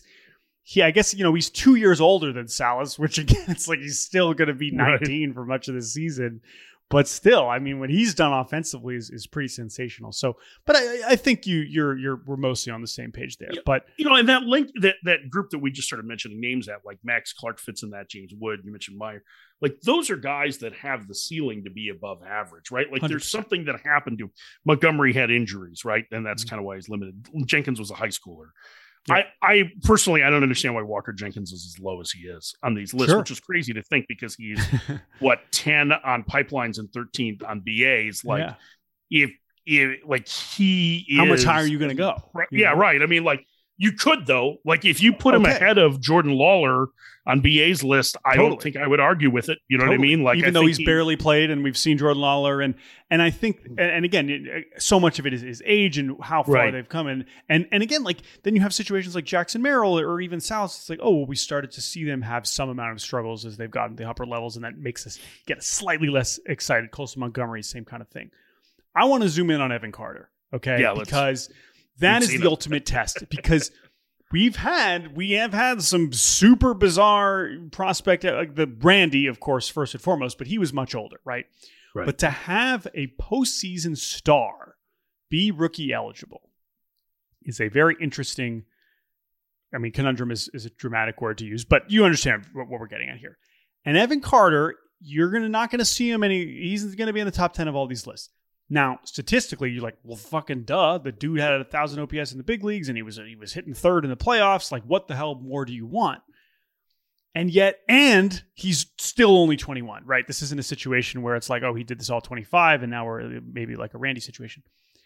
I guess, he's 2 years older than Salas, which again, it's like he's still going to be 19 for much of the season. But still, I mean, what he's done offensively is pretty sensational. So, but I think we're mostly on the same page there. Yeah, but and that link, that group that we just started mentioning names at, like Max Clark fits in that. James Wood, you mentioned Meyer, like those are guys that have the ceiling to be above average, right? Like 100%. There's something that happened to Montgomery had injuries, right, and that's kind of why he's limited. Jenkins was a high schooler. Yeah. I personally, I don't understand why Walker Jenkins is as low as he is on these lists, which is crazy to think because he's 10 on pipelines and 13th on BAs. Like if like he is, how much higher are you going to go? Right, right. I mean, like you could though, like if you put him ahead of Jordan Lawler on BA's list, I don't think I would argue with it. You know what I mean? Like even though he's barely played, and we've seen Jordan Lawler, and I think, and again, so much of it is age and how far they've come, and again, like then you have situations like Jackson Merrill or even Salas. It's like, oh, well, we started to see them have some amount of struggles as they've gotten to the upper levels, and that makes us get slightly less excited. Colson Montgomery, same kind of thing. I want to zoom in on Evan Carter, okay? Yeah, because that is the ultimate test. Because we have had some super bizarre prospect, like the Randy, of course, first and foremost, but he was much older, right? But to have a postseason star be rookie eligible is a very interesting, I mean, conundrum is a dramatic word to use, but you understand what we're getting at here. And Evan Carter, you're not going to see him he's going to be in the top 10 of all these lists. Now, statistically, you're like, well, fucking duh. The dude had 1,000 OPS in the big leagues, and he was hitting third in the playoffs. Like, what the hell more do you want? And he's still only 21, right? This isn't a situation where it's like, oh, he did this all 25, and now we're maybe like a Randy situation.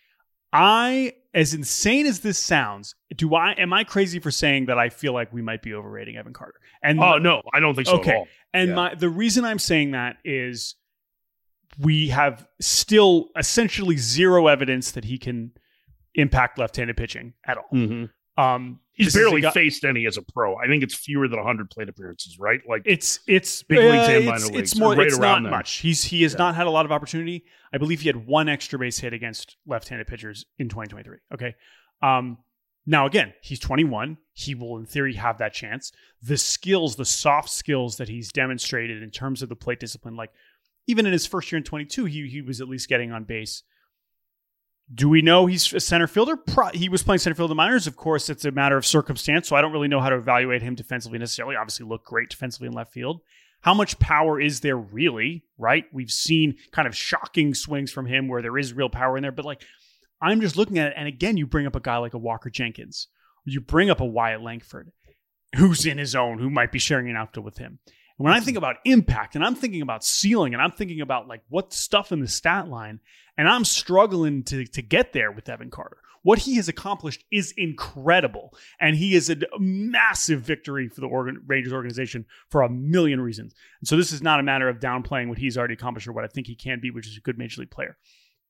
As insane as this sounds, am I crazy for saying that I feel like we might be overrating Evan Carter? And no, I don't think so at all. And the reason I'm saying that is we have still essentially zero evidence that he can impact left-handed pitching at all. Mm-hmm. He's barely faced any as a pro. I think it's fewer than 100 plate appearances, right? Like it's big leagues and minor leagues. It's more. It's not much. He has not had a lot of opportunity. I believe he had one extra base hit against left-handed pitchers in 2023. Okay. Now again, he's 21. He will, in theory, have that chance. The soft skills that he's demonstrated in terms of the plate discipline, like even in his first year in 22, he was at least getting on base. Do we know he's a center fielder? He was playing center field in the minors. Of course, it's a matter of circumstance, so I don't really know how to evaluate him defensively necessarily. Obviously, looked great defensively in left field. How much power is there really, right? We've seen kind of shocking swings from him where there is real power in there, but like I'm just looking at it, and again, you bring up a guy like a Walker Jenkins. You bring up a Wyatt Langford, who's in his own, who might be sharing an outfield with him. And when I think about impact, and I'm thinking about ceiling, and I'm thinking about like what stuff in the stat line, and I'm struggling to get there with Evan Carter. What he has accomplished is incredible, and he is a massive victory for the Rangers organization for a million reasons. And so this is not a matter of downplaying what he's already accomplished or what I think he can be, which is a good major league player.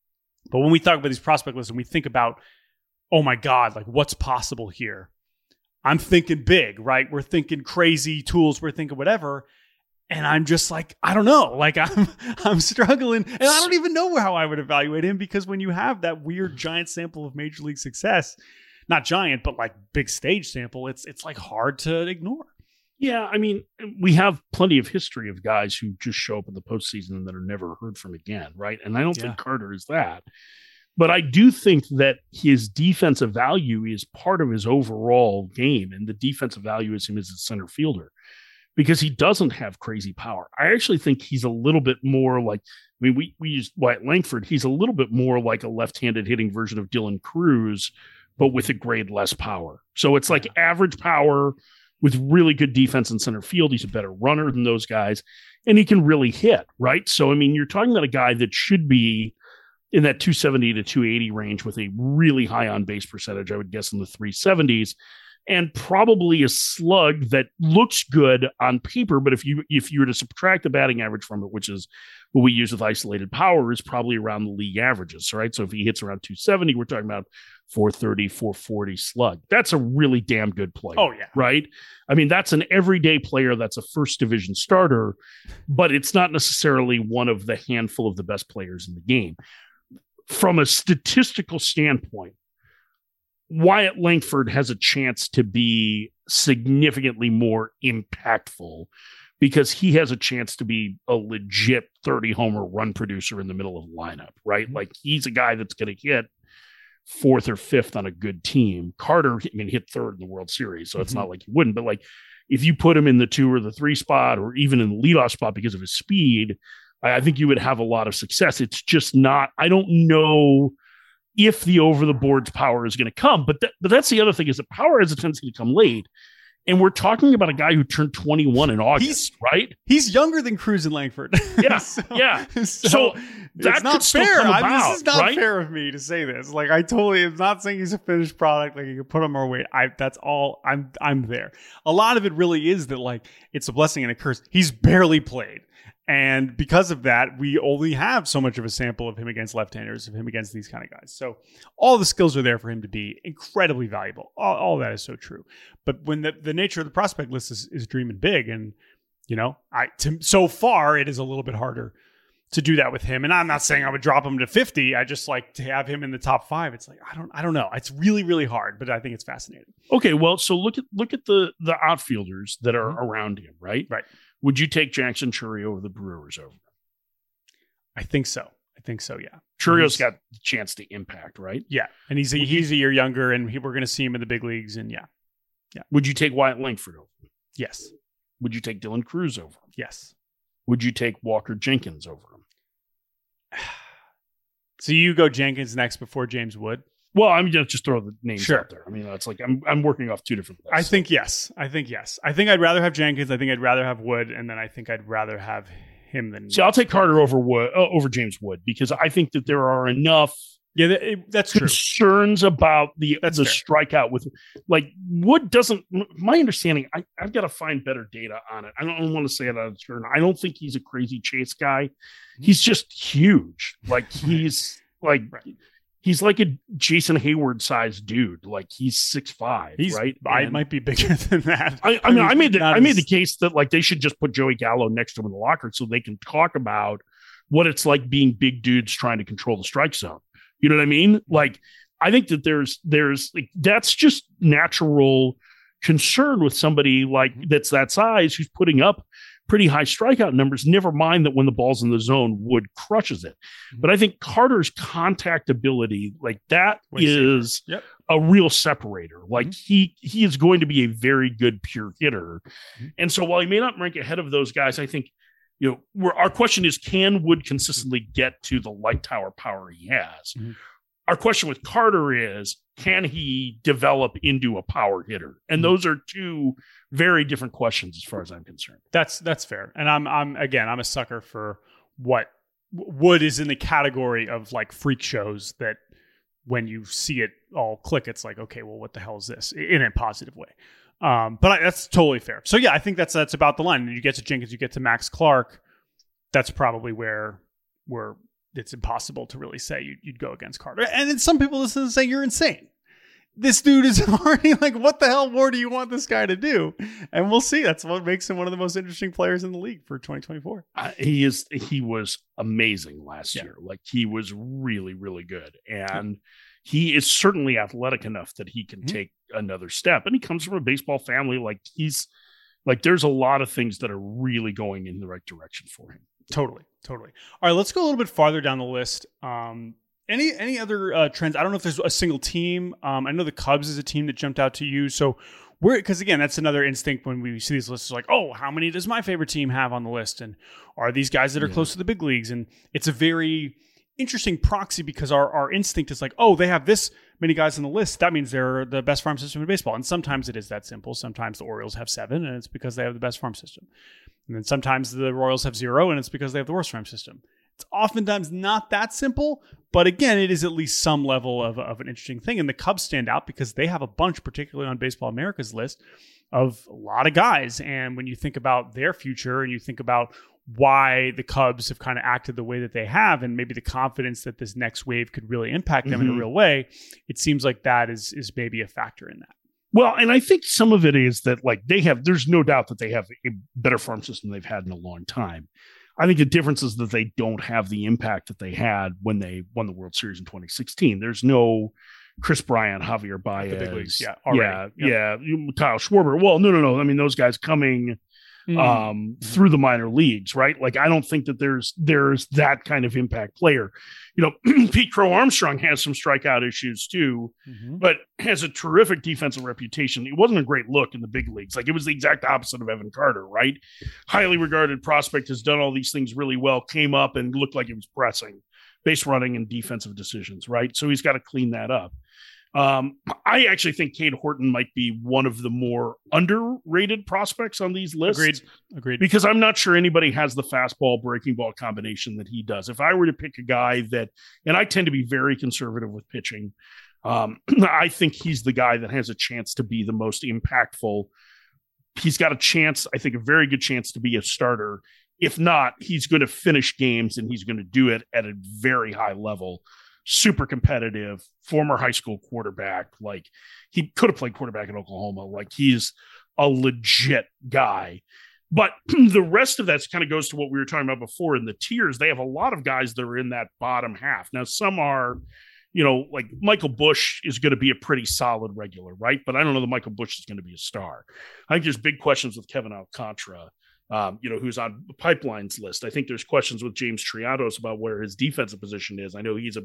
But when we talk about these prospect lists and we think about, oh my God, like what's possible here? I'm thinking big, right? We're thinking crazy tools. We're thinking whatever. And I'm just like, I don't know. Like I'm struggling. And I don't even know how I would evaluate him, because when you have that weird giant sample of major league success, not giant, but like big stage sample, it's like hard to ignore. Yeah, I mean, we have plenty of history of guys who just show up in the postseason and that are never heard from again, right? And I don't think Carter is that. But I do think that his defensive value is part of his overall game, and the defensive value is him as a center fielder, because he doesn't have crazy power. I actually think he's a little bit more like, I mean, we used Wyatt Langford. He's a little bit more like a left-handed hitting version of Dylan Cruz, but with a grade less power. So it's like average power with really good defense in center field. He's a better runner than those guys, and he can really hit, right? So, I mean, you're talking about a guy that should be in that 270 to 280 range with a really high on base percentage, I would guess in the 370s, and probably a slug that looks good on paper. But if you were to subtract the batting average from it, which is what we use with isolated power, is probably around the league averages, right? So if he hits around 270, we're talking about 430, 440 slug. That's a really damn good player. Oh, yeah. Right? I mean, that's an everyday player. That's a first division starter, but it's not necessarily one of the handful of the best players in the game. From a statistical standpoint, Wyatt Langford has a chance to be significantly more impactful because he has a chance to be a legit 30 homer run producer in the middle of the lineup, right? Like, he's a guy that's going to hit fourth or fifth on a good team. Carter, I mean, hit third in the World Series, so it's not like he wouldn't, but like if you put him in the 2 or the 3 spot, or even in the leadoff spot because of his speed, I think you would have a lot of success. It's just not, I don't know if the over the boards power is going to come, but that's the other thing, is that power has a tendency to come late. And we're talking about a guy who turned 21 in August, right? He's younger than Cruz and Langford. Yeah, so that's not fair. This is not right? fair of me to say this. Like, I totally am not saying he's a finished product. Like, you can put him more weight. That's all. I'm there. A lot of it really is that, like, it's a blessing and a curse. He's barely played. And because of that, we only have so much of a sample of him against left-handers, of him against these kind of guys. So all the skills are there for him to be incredibly valuable. All of that is so true. But when the nature of the prospect list is dreaming big, and, you know, so far it is a little bit harder to do that with him. And I'm not saying I would drop him to 50. I just like to have him in the top 5. It's like, I don't know. It's really, really hard, but I think it's fascinating. Okay, well, so look at the outfielders that are around him, right? Right. Would you take Jackson Chourio over the Brewers over? I think so, yeah. Chourio's got the chance to impact, right? Yeah, and he's a year younger, and we're going to see him in the big leagues, and yeah. Would you take Wyatt Langford over? Yes. Would you take Dylan Cruz over him? Yes. Would you take Walker Jenkins over him? So you go Jenkins next before James Wood? Well, I'm just throw the names out there. I mean, it's like I'm working off 2 different lists. I think yes. I think I'd rather have Jenkins. I think I'd rather have Wood, and then I think I'd rather have him than. See, I'll take Carter over James Wood, because I think that there are enough. Yeah, that's true. Concerns about the strikeout with, like, Wood doesn't. My understanding, I've got to find better data on it. I don't want to say it out of turn. I don't think he's a crazy chase guy. He's just huge. Like, he's like. Right. He's like a Jason Hayward sized dude. Like, he's 6'5", right? I might be bigger than that. I made the case that, like, they should just put Joey Gallo next to him in the locker so they can talk about what it's like being big dudes trying to control the strike zone. You know what I mean? Like, I think that there's like, that's just natural concern with somebody like that's that size who's putting up pretty high strikeout numbers, never mind that when the ball's in the zone, Wood crushes it. But I think Carter's contact ability, like, that is a real separator. Like, he is going to be a very good pure hitter. And so while he may not rank ahead of those guys, I think, you know, our question is, can Wood consistently get to the light tower power he has? Our question with Carter is, can he develop into a power hitter? And those are 2 very different questions as far as I'm concerned. That's fair. And I'm a sucker for what Wood is in the category of, like, freak shows that when you see it all click, it's like, okay, well, what the hell is this, in a positive way? But that's totally fair. So yeah, I think that's about the line. You get to Jenkins, you get to Max Clark. That's probably where we're it's impossible to really say you'd go against Carter. And then some people listen and say you're insane. This dude is already like, what the hell more do you want this guy to do? And we'll see. That's what makes him one of the most interesting players in the league for 2024. He was amazing last year. Like, he was really, really good. And he is certainly athletic enough that he can take another step. And he comes from a baseball family. Like, there's a lot of things that are really going in the right direction for him. Totally. All right, let's go a little bit farther down the list. Any other trends? I don't know if there's a single team. I know the Cubs is a team that jumped out to you. So because again, that's another instinct when we see these lists, like, oh, how many does my favorite team have on the list? And are these guys that are close to the big leagues? And it's a very interesting proxy because our instinct is like, oh, they have this many guys on the list. That means they're the best farm system in baseball. And sometimes it is that simple. Sometimes the Orioles have 7 and it's because they have the best farm system. And then sometimes the Royals have 0 and it's because they have the worst farm system. It's oftentimes not that simple, but again, it is at least some level of an interesting thing. And the Cubs stand out because they have a bunch, particularly on Baseball America's list, of a lot of guys. And when you think about their future and you think about why the Cubs have kind of acted the way that they have, and maybe the confidence that this next wave could really impact them in a real way, it seems like that is maybe a factor in that. Well, and I think some of it is that, like, there's no doubt that they have a better farm system they've had in a long time. I think the difference is that they don't have the impact that they had when they won the World Series in 2016. There's no Chris Bryant, Javier Baez. The big leagues, Kyle Schwarber. Well, no. I mean, those guys coming through the minor leagues, right? Like, I don't think that there's that kind of impact player. You know, Pete Crow Armstrong has some strikeout issues too, but has a terrific defensive reputation. It wasn't a great look in the big leagues. Like, it was the exact opposite of Evan Carter, right? Highly regarded prospect, has done all these things really well, came up and looked like he was pressing, base running and defensive decisions, right? So he's got to clean that up. I actually think Cade Horton might be one of the more underrated prospects on these lists. Agreed. Because I'm not sure anybody has the fastball breaking ball combination that he does. If I were to pick a guy that, and I tend to be very conservative with pitching, I think he's the guy that has a chance to be the most impactful. He's got a chance, I think a very good chance to be a starter. If not, he's going to finish games and he's going to do it at a very high level. Super competitive, former high school quarterback. Like, he could have played quarterback in Oklahoma. Like, he's a legit guy. But the rest of that kind of goes to what we were talking about before in the tiers. They have a lot of guys that are in that bottom half. Now, some are, you know, like Michael Busch is going to be a pretty solid regular, right? But I don't know that Michael Busch is going to be a star. I think there's big questions with Kevin Alcantara. Who's on Pipeline's list. I think there's questions with James Triados about where his defensive position is. I know he's a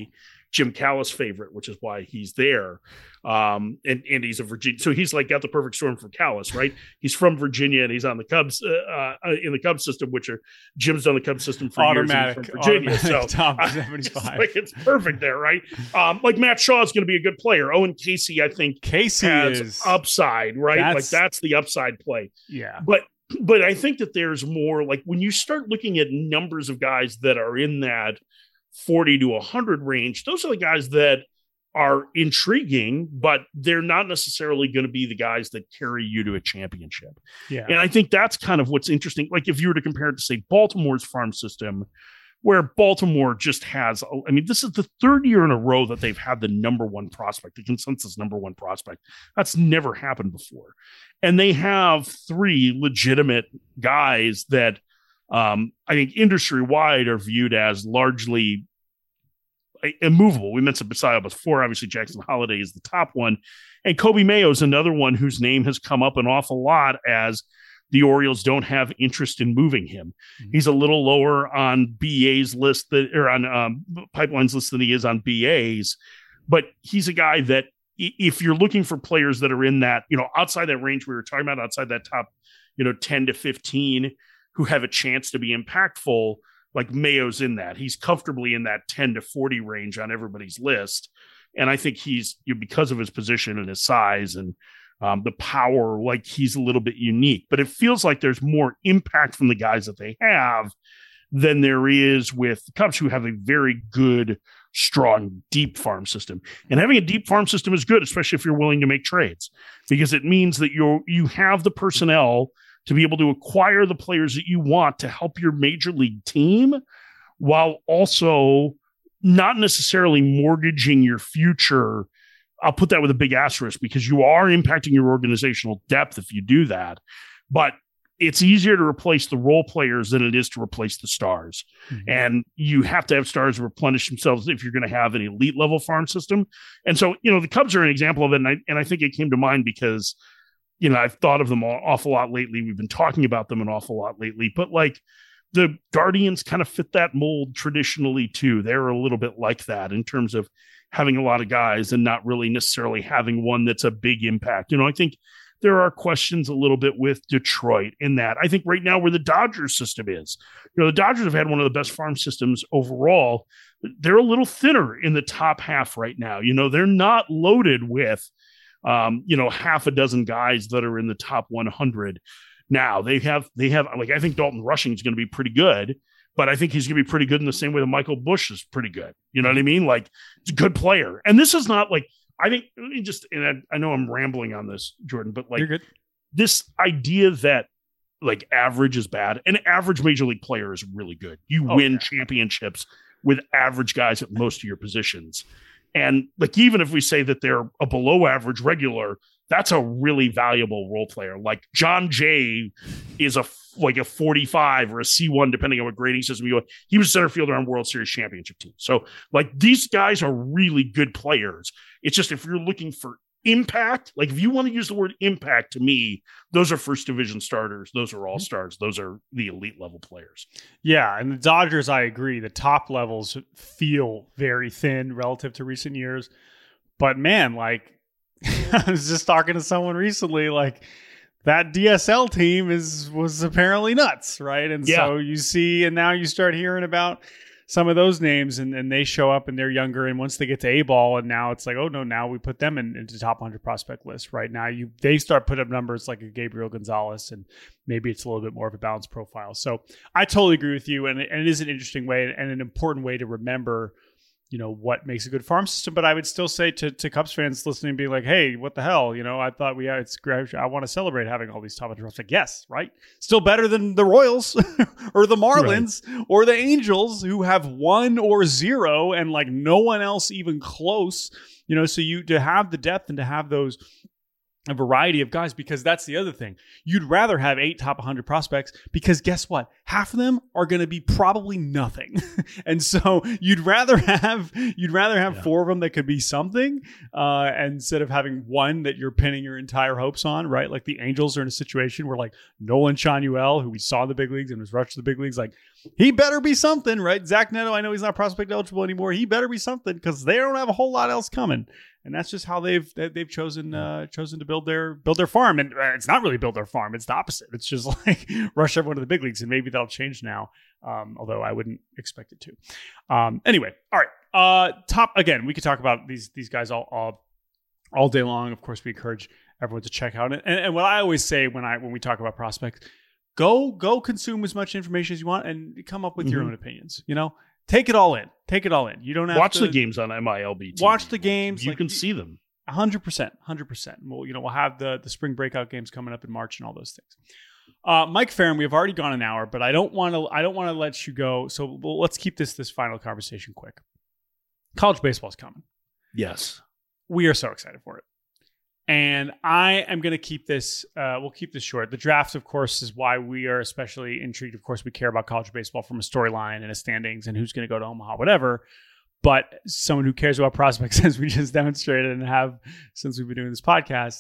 Jim Callis favorite, which is why he's there. And he's a Virginia. So he's like got the perfect storm for Callis, right? He's from Virginia and he's on the Cubs in the Cubs system, which are Jim's done the Cubs system for years. From Virginia. So top 75. It's perfect there, right? Like Matt Shaw is going to be a good player. Owen Casey, I think has upside, right? That's the upside play. Yeah. But I think that there's more, like, when you start looking at numbers of guys that are in that 40 to 100 range, those are the guys that are intriguing, but they're not necessarily going to be the guys that carry you to a championship. Yeah. And I think that's kind of what's interesting. Like, if you were to compare it to, say, Baltimore's farm system, where Baltimore just has, I mean, this is the third year in a row that they've had the number one prospect, the consensus number one prospect. That's never happened before. And they have 3 legitimate guys that I think industry-wide are viewed as largely immovable. We mentioned Basayo before. Obviously, Jackson Holiday is the top one. And Kobe Mayo is another one whose name has come up an awful lot as the Orioles don't have interest in moving him. He's a little lower on BA's list or on Pipeline's list than he is on BA's, but he's a guy that if you're looking for players that are in that, you know, outside that range we were talking about, outside that top, 10 to 15 who have a chance to be impactful, like Mayo's in that. He's comfortably in that 10 to 40 range on everybody's list. And I think he's, because of his position and his size and the power, like, he's a little bit unique, but it feels like there's more impact from the guys that they have than there is with the Cubs, who have a very good, strong, deep farm system. And having a deep farm system is good, especially if you're willing to make trades, because it means that you have the personnel to be able to acquire the players that you want to help your major league team while also not necessarily mortgaging your future. I'll put that with a big asterisk because you are impacting your organizational depth if you do that. But it's easier to replace the role players than it is to replace the stars. Mm-hmm. And you have to have stars replenish themselves if you're going to have an elite level farm system. And so, the Cubs are an example of it. And I think it came to mind because, I've thought of them an awful lot lately. We've been talking about them an awful lot lately, but like the Guardians kind of fit that mold traditionally too. They're a little bit like that in terms of having a lot of guys and not really necessarily having one that's a big impact. I think there are questions a little bit with Detroit in that. I think right now where the Dodgers system is, the Dodgers have had one of the best farm systems overall. They're a little thinner in the top half right now. They're not loaded with, half a dozen guys that are in the top 100. Now they have like, I think Dalton Rushing is going to be pretty good, but I think he's going to be pretty good in the same way that Michael Busch is pretty good. You know what I mean? Like, it's a good player. And this is not like, I think and I know I'm rambling on this, Jordan, but like this idea that like average is bad, an average major league player is really good. You win championships with average guys at most of your positions. And like, even if we say that they're a below average regular, that's a really valuable role player. Like John Jay is a 45 or a C1, depending on what grading system you want. He was a center fielder on World Series championship team. So like these guys are really good players. It's just, if you're looking for impact, like if you want to use the word impact, to me, those are first division starters. Those are all stars. Those are the elite level players. Yeah. And the Dodgers, I agree. The top levels feel very thin relative to recent years, but man, like, I was just talking to someone recently, like that DSL team was apparently nuts, right? And so you see, and now you start hearing about some of those names, and they show up and they're younger, and once they get to A-ball, and now it's like, oh no, now we put them into top 100 prospect list. Right now, they start putting up numbers like a Gabriel Gonzalez, and maybe it's a little bit more of a balanced profile. So I totally agree with you, and it is an interesting way and an important way to remember what makes a good farm system. But I would still say to Cubs fans listening, being like, hey, what the hell? I thought it's great. I want to celebrate having all these top 100 prospects. Like, yes, right? Still better than the Royals or the Marlins or the Angels, who have 1 or 0 and like no one else even close. So to have the depth and to have those a variety of guys, because that's the other thing. You'd rather have 8 top 100 prospects, because guess what? Half of them are going to be probably nothing. And so you'd rather have 4 of them that could be something, instead of having 1 that you're pinning your entire hopes on, right? Like the Angels are in a situation where like Nolan Chanuel, who we saw in the big leagues and was rushed to the big leagues, like he better be something, right? Zach Neto, I know he's not prospect eligible anymore. He better be something, because they don't have a whole lot else coming. And that's just how they've chosen to build their farm. And it's not really build their farm. It's the opposite. It's just like rush everyone to the big leagues, and maybe that'll change now. Although I wouldn't expect it to. Anyway, all right. Top again. We could talk about these guys all day long. Of course, we encourage everyone to check out. And what I always say when we talk about prospects, go consume as much information as you want and come up with your own opinions. Take it all in. You don't have watch the games on MILB TV. Watch the games. You can see them. 100%. We'll have the spring breakout games coming up in March and all those things. Mike Ferrin, we have already gone an hour, but I don't want to let you go. So let's keep this final conversation quick. College baseball is coming. Yes, we are so excited for it. And I am going to keep this, we'll keep this short. The draft, of course, is why we are especially intrigued. Of course, we care about college baseball from a storyline and a standings and who's going to go to Omaha, whatever. But someone who cares about prospects, as we just demonstrated and have since we've been doing this podcast,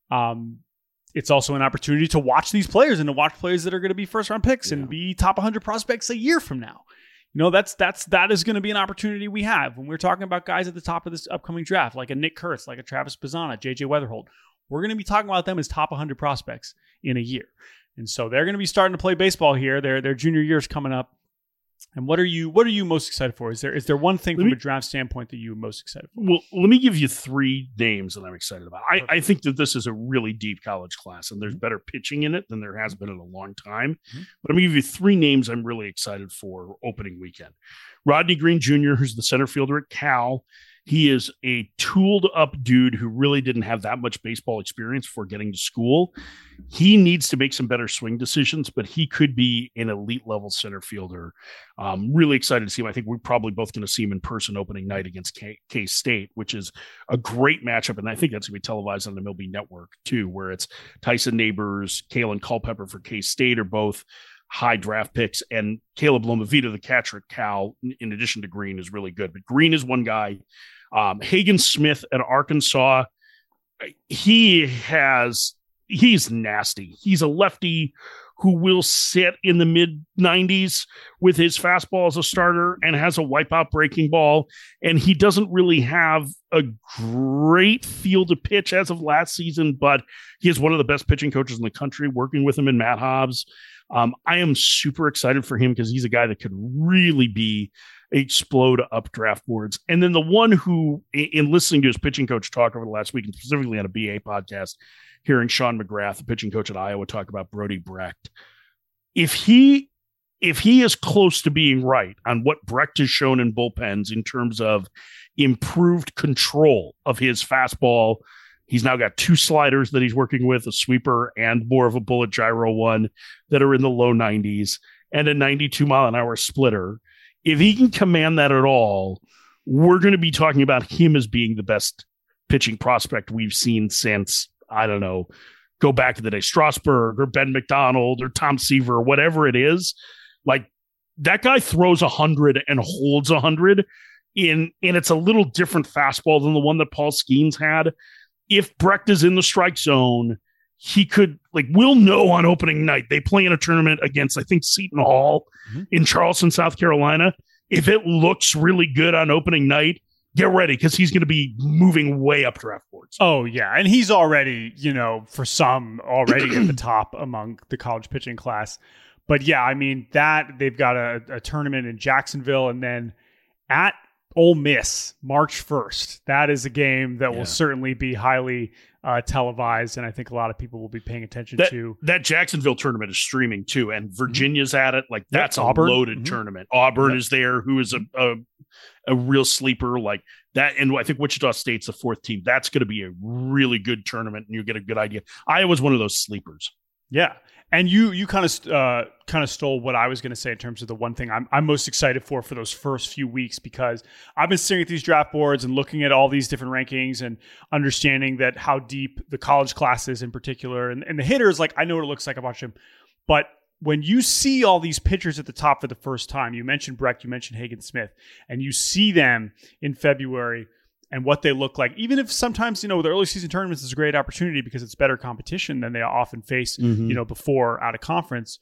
it's also an opportunity to watch these players and to watch players that are going to be first-round picks and be top 100 prospects a year from now. That is going to be an opportunity we have when we're talking about guys at the top of this upcoming draft, like a Nick Kurtz, like a Travis Bazzana, JJ Weatherholt. We're going to be talking about them as top 100 prospects in a year. And so they're going to be starting to play baseball here. Their junior year is coming up. And what are you most excited for? Is there one thing from a draft standpoint that you're most excited for? Well, let me give you 3 names that I'm excited about. I think that this is a really deep college class, and there's better pitching in it than there has been in a long time. Mm-hmm. But I'm going to give you 3 names I'm really excited for opening weekend. Rodney Green Jr., who's the center fielder at Cal. He is a tooled up dude who really didn't have that much baseball experience before getting to school. He needs to make some better swing decisions, but he could be an elite level center fielder. Really excited to see him. I think we're probably both going to see him in person opening night against K-State, which is a great matchup. And I think that's going to be televised on the MLB network too, where it's Tyson Neighbors, Kalen Culpepper for K-State are both high draft picks, and Caleb Lomavita, the catcher at Cal, in addition to Green, is really good. But Green is one guy. Hagen Smith at Arkansas, he's nasty. He's a lefty who will sit in the mid 90s with his fastball as a starter and has a wipeout breaking ball. And he doesn't really have a great field to pitch as of last season, but he is one of the best pitching coaches in the country, working with him in Matt Hobbs. I am super excited for him because he's a guy that could really explode up draft boards. And then the one who, in listening to his pitching coach talk over the last week, and specifically on a BA podcast, hearing Sean McGrath, the pitching coach at Iowa, talk about Brody Brecht. If he is close to being right on what Brecht has shown in bullpens in terms of improved control of his fastball, he's now got 2 sliders that he's working with, a sweeper and more of a bullet gyro one that are in the low 90s, and a 92-mile-an-hour splitter. If he can command that at all, we're going to be talking about him as being the best pitching prospect we've seen since, I don't know, go back to the day, Strasburg or Ben McDonald or Tom Seaver or whatever it is. Like, that guy throws 100 and holds 100 and it's a little different fastball than the one that Paul Skeens had. If Brecht is in the strike zone, he could, we'll know on opening night. They play in a tournament against, I think, Seton Hall in Charleston, South Carolina. If it looks really good on opening night, get ready because he's going to be moving way up draft boards. Oh, yeah. And he's already, for some, already at the top among the college pitching class. But yeah, I mean, that they've got a tournament in Jacksonville and then at Ole Miss, March 1st. That is a game that will certainly be highly televised, and I think a lot of people will be paying attention to. That Jacksonville tournament is streaming too, and Virginia's at it. That's a Auburn. Loaded tournament. Auburn is there, who is a real sleeper like that, and I think Wichita State's the 4th team. That's going to be a really good tournament, and you get a good idea. Iowa's one of those sleepers. Yeah. And you kind of stole what I was going to say in terms of the one thing I'm most excited for those first few weeks, because I've been staring at these draft boards and looking at all these different rankings and understanding that how deep the college class is in particular. And the hitters, I know what it looks like. I watch them. But when you see all these pitchers at the top for the first time, you mentioned Brecht, you mentioned Hagen Smith, and you see them in February and what they look like, even if sometimes, the early season tournaments is a great opportunity because it's better competition than they often face, before out of conference.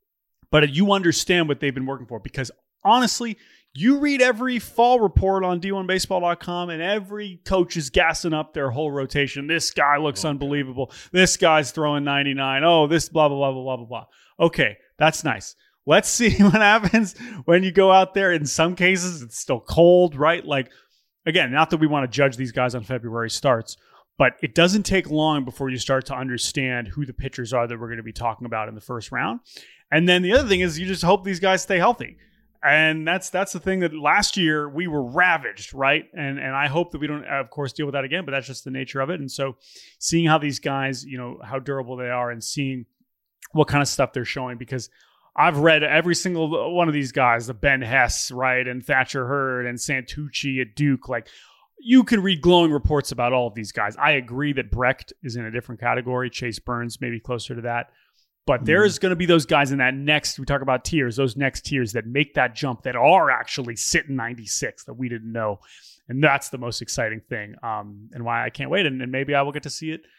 But you understand what they've been working for, because honestly, you read every fall report on D1Baseball.com and every coach is gassing up their whole rotation. This guy looks unbelievable. This guy's throwing 99. Oh, this blah, blah, blah, blah, blah, blah, blah. Okay, that's nice. Let's see what happens when you go out there. In some cases, it's still cold, right? Again, not that we want to judge these guys on February starts, but it doesn't take long before you start to understand who the pitchers are that we're going to be talking about in the first round. And then the other thing is you just hope these guys stay healthy. And that's the thing that last year we were ravaged, right? And I hope that we don't, of course, deal with that again, but that's just the nature of it. And so seeing how these guys, how durable they are and seeing what kind of stuff they're showing, because I've read every single one of these guys, the Ben Hess, right, and Thatcher Hurd and Santucci at Duke. You can read glowing reports about all of these guys. I agree that Brecht is in a different category. Chase Burns maybe closer to that. But there's going to be those guys in that next, we talk about tiers, those next tiers that make that jump that are actually sitting 96 that we didn't know. And that's the most exciting thing, and why I can't wait. And maybe I will get to see it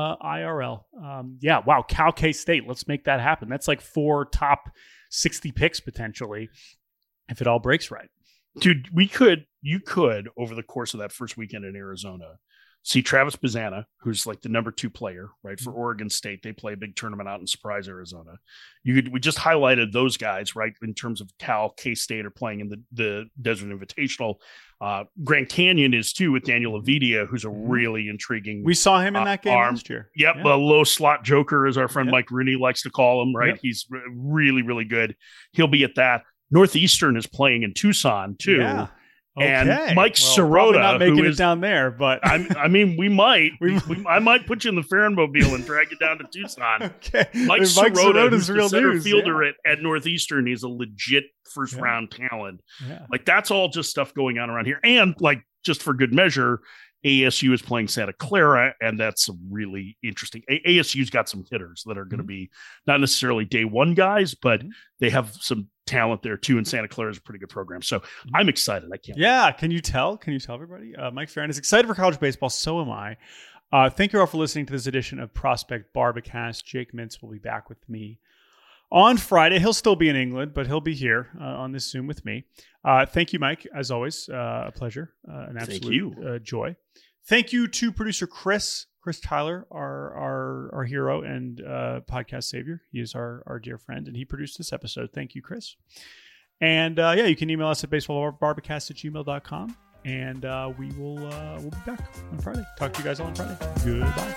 IRL. Wow. Cal K-State. Let's make that happen. That's 4 top 60 picks potentially if it all breaks right. Dude, you could over the course of that first weekend in Arizona see Travis Bazzana, who's the number 2 player, right, for Oregon State. They play a big tournament out in Surprise, Arizona. We just highlighted those guys, right, in terms of Cal, K-State are playing in the Desert Invitational. Grand Canyon is too, with Daniel Avidia, who's a really intriguing. We saw him in that game last year. Yep, a low slot joker, as our friend Mike Rooney likes to call him, right? Yep. He's really, really good. He'll be at that. Northeastern is playing in Tucson too. Yeah. And Mike Sirota, probably not making it down there, but I mean, we might. I might put you in the Farronmobile and drag you down to Tucson. Okay, Mike Sirota, who's the center fielder at Northeastern, he's a legit first round talent. Yeah. Like that's all just stuff going on around here, and like just for good measure, ASU is playing Santa Clara, and that's really interesting. ASU's got some hitters that are going to be not necessarily day one guys, but they have some talent there too. And Santa Clara is a pretty good program, so I'm excited. I can't. Yeah, wait. Can you tell everybody? Mike Ferrin is excited for college baseball. So am I. Thank you all for listening to this edition of Prospect Barbacast. Jake Mintz will be back with me on Friday. He'll still be in England, but he'll be here on this Zoom with me. Thank you, Mike. As always, a pleasure, an absolute joy. Thank you to producer Chris Tyler, our hero and podcast savior. He is our dear friend, and he produced this episode. Thank you, Chris. And you can email us at baseballbarbacast@gmail.com, and we'll be back on Friday. Talk to you guys all on Friday. Goodbye.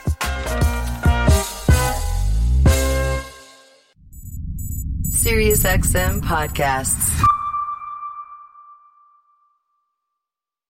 SiriusXM Podcasts.